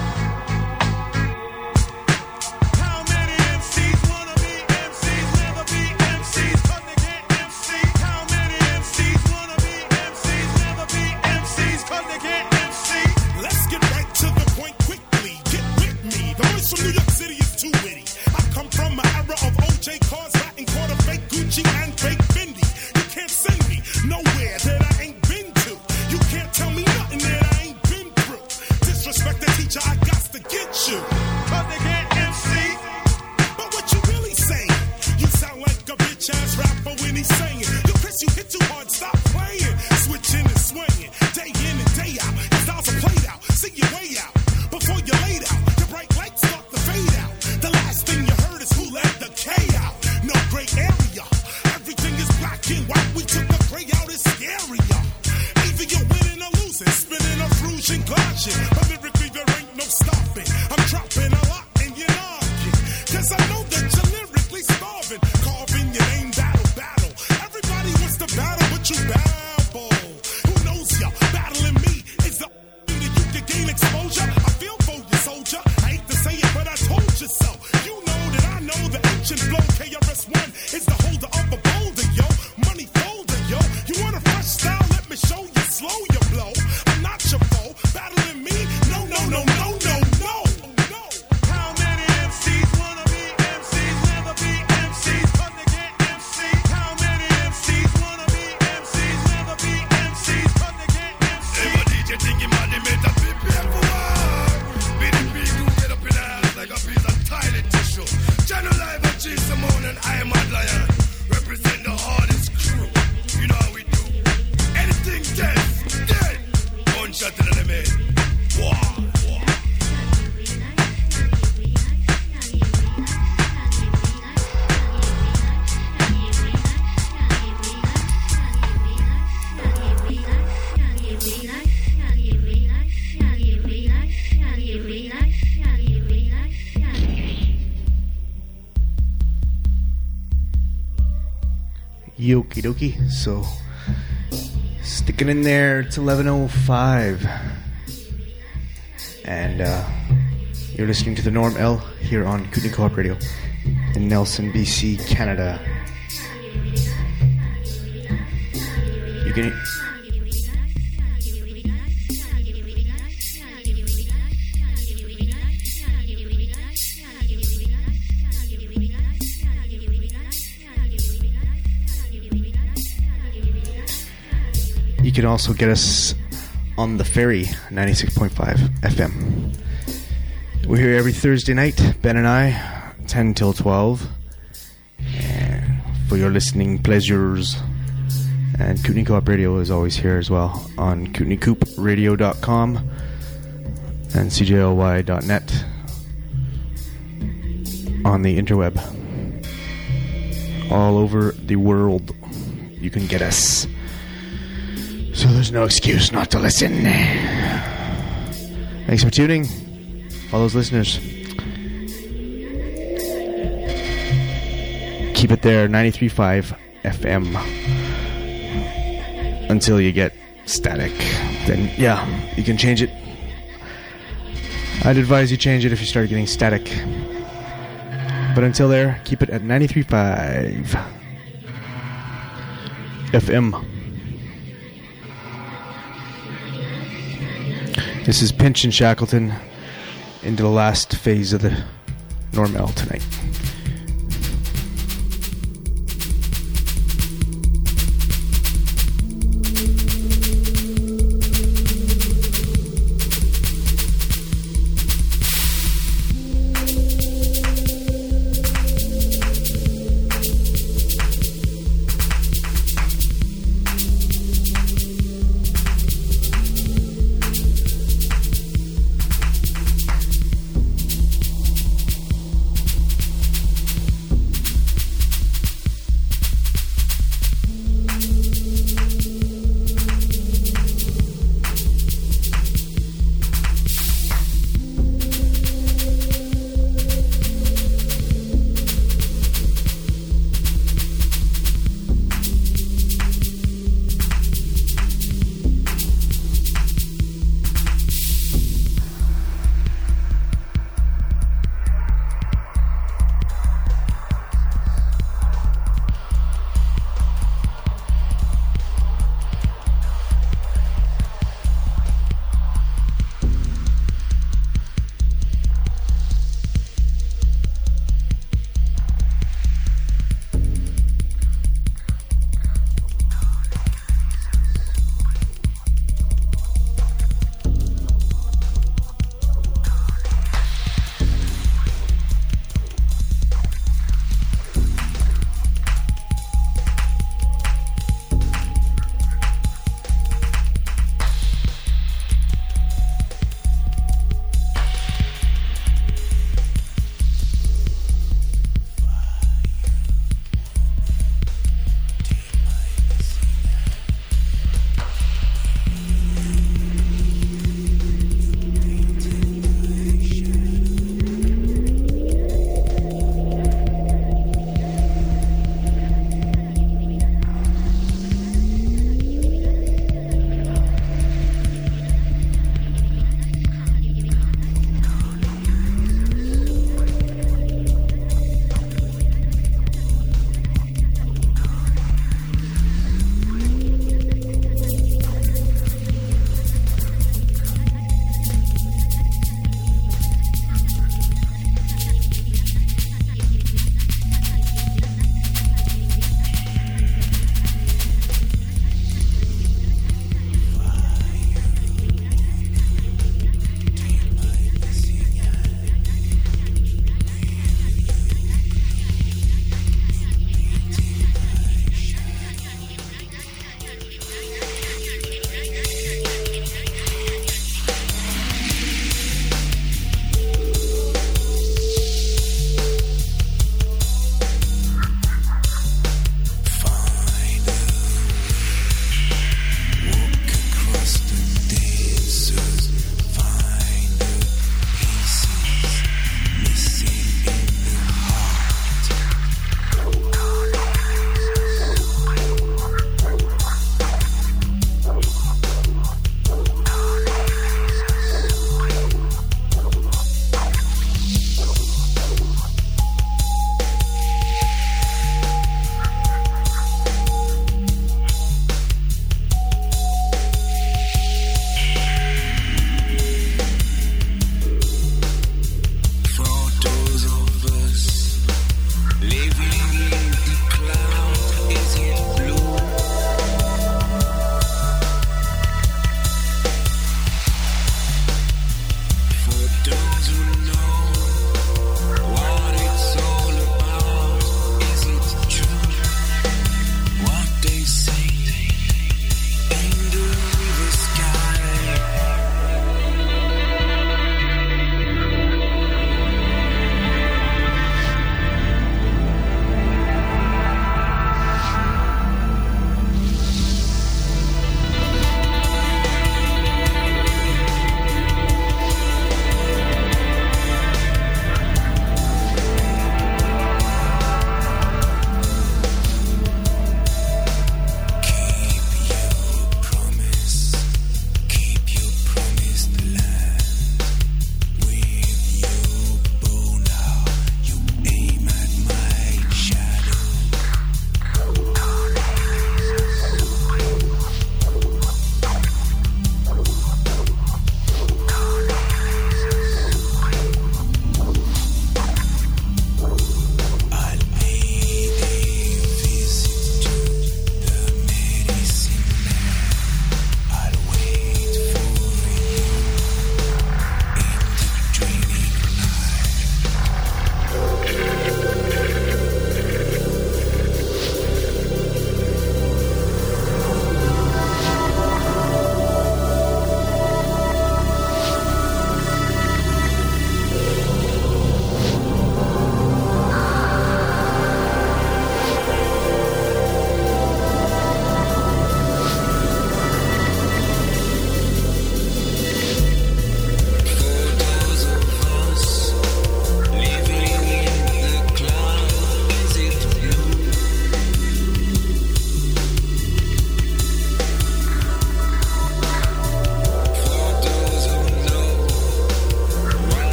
How many M Cs wanna be M Cs, never be M Cs, but they can't M C? How many M Cs wanna be M Cs, never be M Cs, but they can't M C? Let's get right to the point quickly. Get with me. The voice from New York City is too witty. I come from an era of O J cars, Latin quarter, fake Gucci and fake Fendi. You can't send me nowhere that I ain't been to. You can't tell me nothing that I ain't been through. Disrespect the teacher, I got to get you. But they can't M C. But what you really saying? You sound like a bitch ass rapper when he's saying, yo, Chris, you hit too hard, stop playing. Switching and swinging, day in and day out. Your styles are played out, see your way out. Before you laid out, your bright lights start to fade out. The last thing you heard is who let the K out. No gray area, everything is black and white. We took the gray out, it's scarier. Either you're winning or losing, spinning or fruition, clashing. But lyrically there ain't no stopping. I'm dropping a lot and you're knocking. Cause I know that you're lyrically starving. Carving your name, battle, battle. Everybody wants to battle, but you babble. Who knows ya? Battling me is the thing that you can gain exposure. I feel for you, soldier. I hate to say it, but I told you so. You know that I know the ancient flow. K R S One is the holder of a boulder, yo. Money folder, yo. You want a fresh style? Let me show you. Slow your blow. I'm not your foe. Battling me? No, no, no, no, no, no. How many M Cs wanna be M Cs, never be M Cs, but they can't M C? How many M Cs wanna be M Cs, never be M Cs, but they can't M C? Hey, my D J thinking money made a big for war. B D P do get up in the ass like a piece of toilet tissue. Channel Live and G Simone and I am a lion. Represent the hardest crew. You know how we do. Anything dead, dead. One shot to the limit. War. Yoki dokie. So, sticking in there, it's eleven oh five. And uh, you're listening to the Norm L here on Kootenai Co-op Radio in Nelson, B C, Canada. You can... You can also get us on the Ferry, ninety-six point five F M. We're here every Thursday night, Ben and I, ten till twelve, and for your listening pleasures. And Kootenai Co-op Radio is always here as well on kootenai coop radio dot com and c j l y dot net on the interweb. All over the world, you can get us. So there's no excuse not to listen. Thanks for tuning, all those listeners. Keep it there, ninety-three point five F M. until you get static. Then, yeah, you can change it. I'd advise you change it if you start getting static. But until there, keep it at ninety-three point five F M. This is Pinch and Shackleton into the last phase of the Norm L tonight.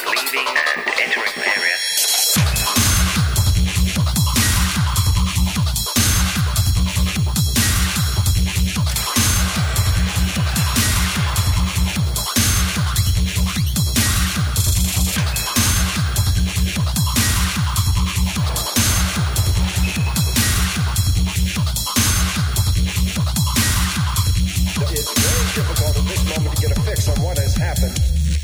leaving and entering the area. It's very difficult at this moment to get a fix on what has happened.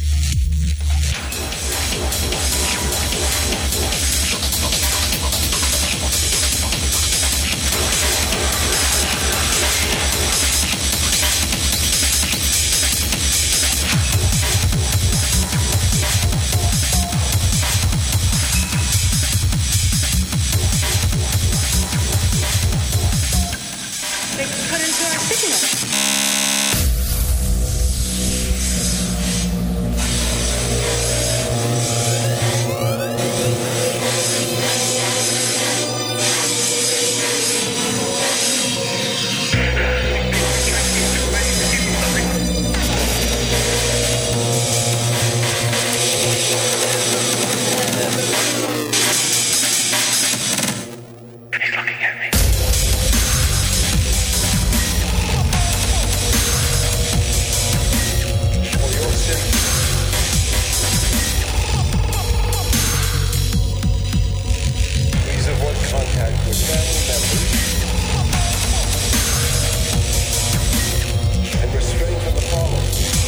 They cut into our signal. Please avoid contact with family members and restrain from the following.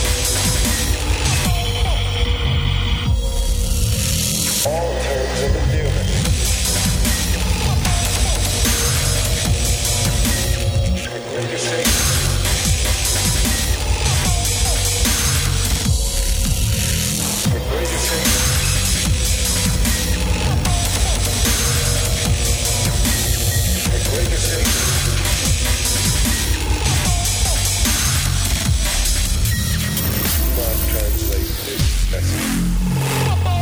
All terms of endearment. For greater safety. For greater safety. For greater safety. Do not translate this message.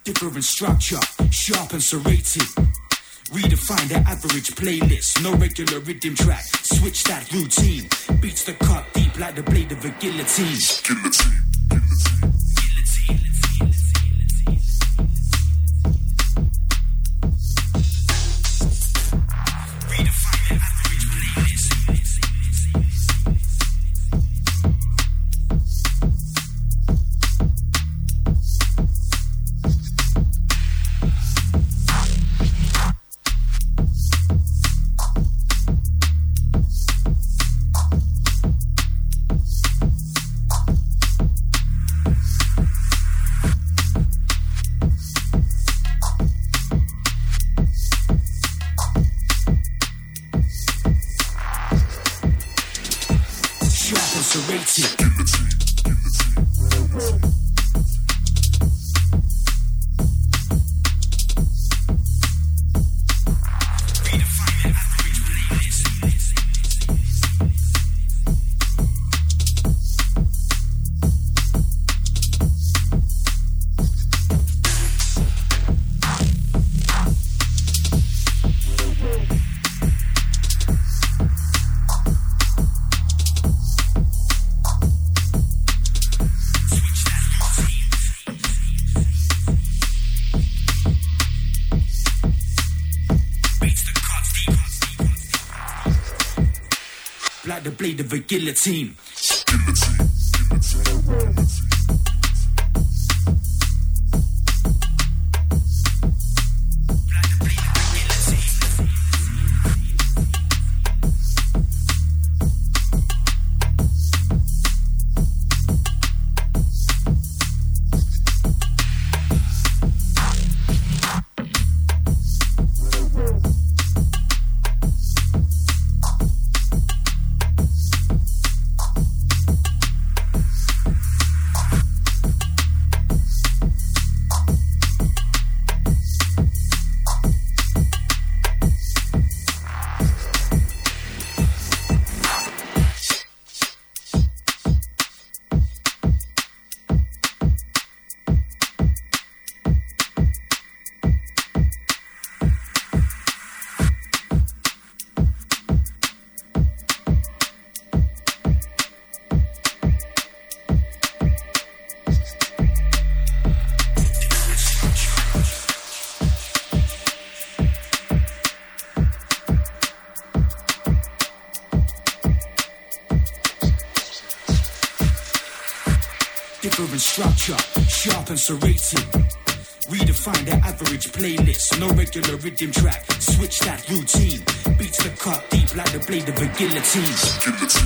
different structure, sharp and serrated. Redefine the average playlist, no regular rhythm track. Switch that routine. Beats the cut deep like the blade of a guillotine. Guillotine. Like the blade of a guillotine. Different structure, sharp and serrated. Redefine the average playlist, no regular rhythm track. Switch that routine. Beats the cut deep like the blade of a guillotine. Guillotine.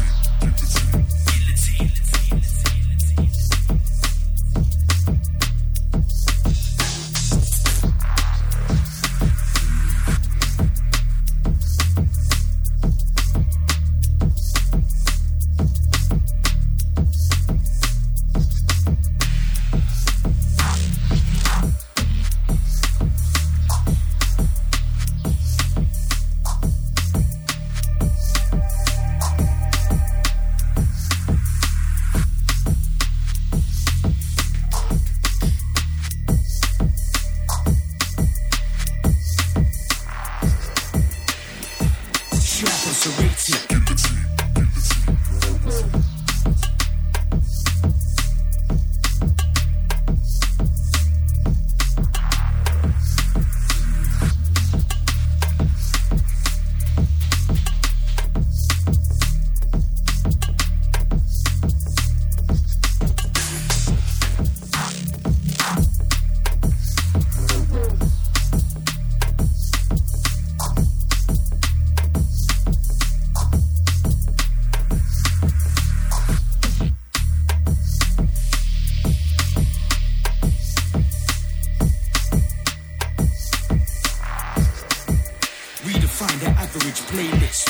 Redefine the average playlist.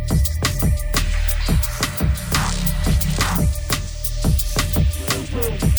Woo!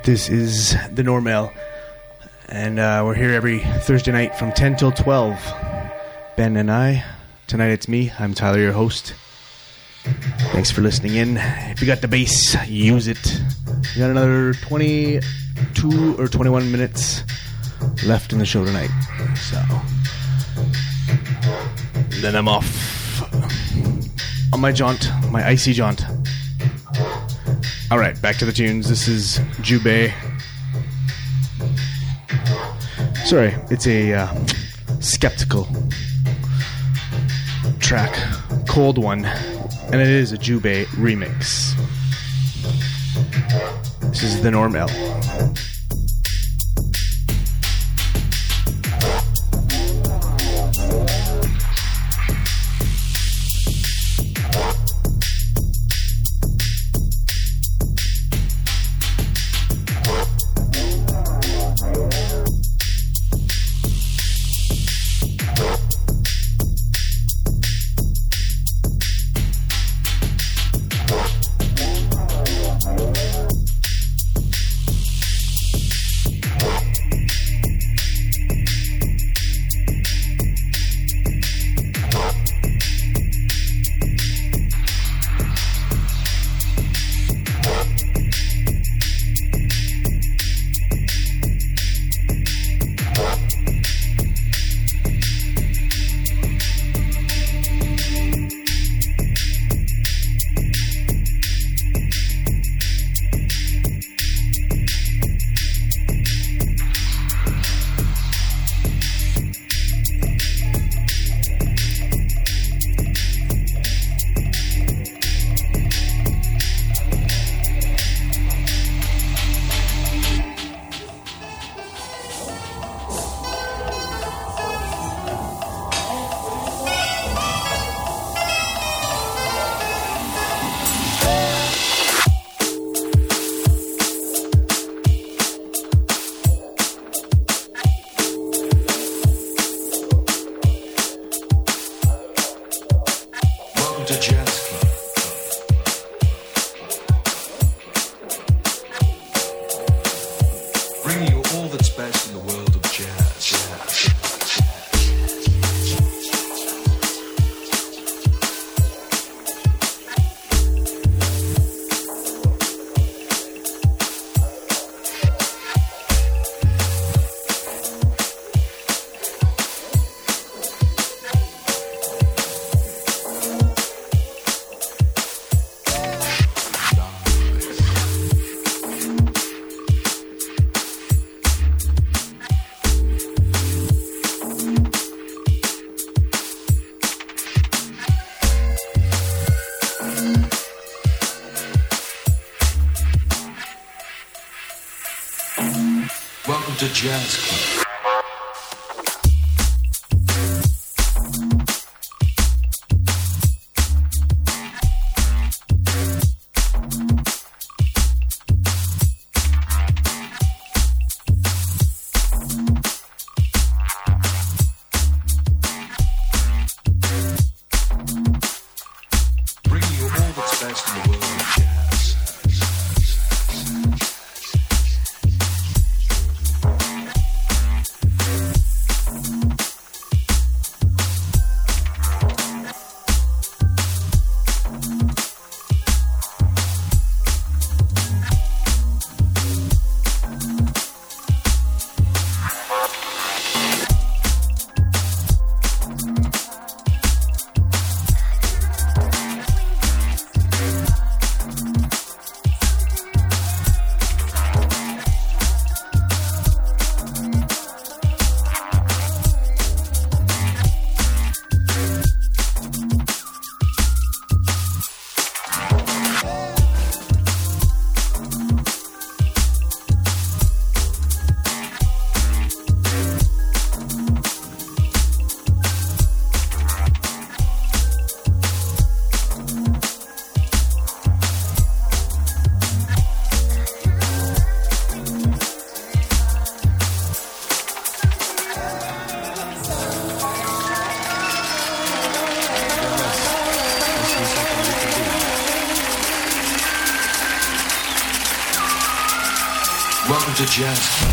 This is the Norm-L, and uh, we're here every Thursday night from ten till twelve. Ben and I. Tonight it's me. I'm Tyler, your host. Thanks for listening in. If you got the bass, use it. We got another twenty-two or twenty-one minutes left in the show tonight. So, then I'm off on my jaunt, my icy jaunt. All right, back to the tunes. This is Jubei. Sorry, it's a uh, skeptical track, cold one, and it is a Jubei remix. This is the Norm-L. Welcome to Jazz Club. Bringing you all that's best in the world of jazz. Welcome to jazz.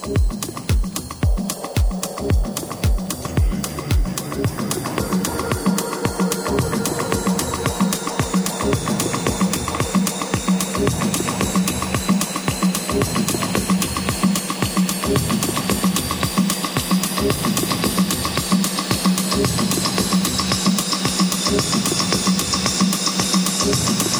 We'll be right back.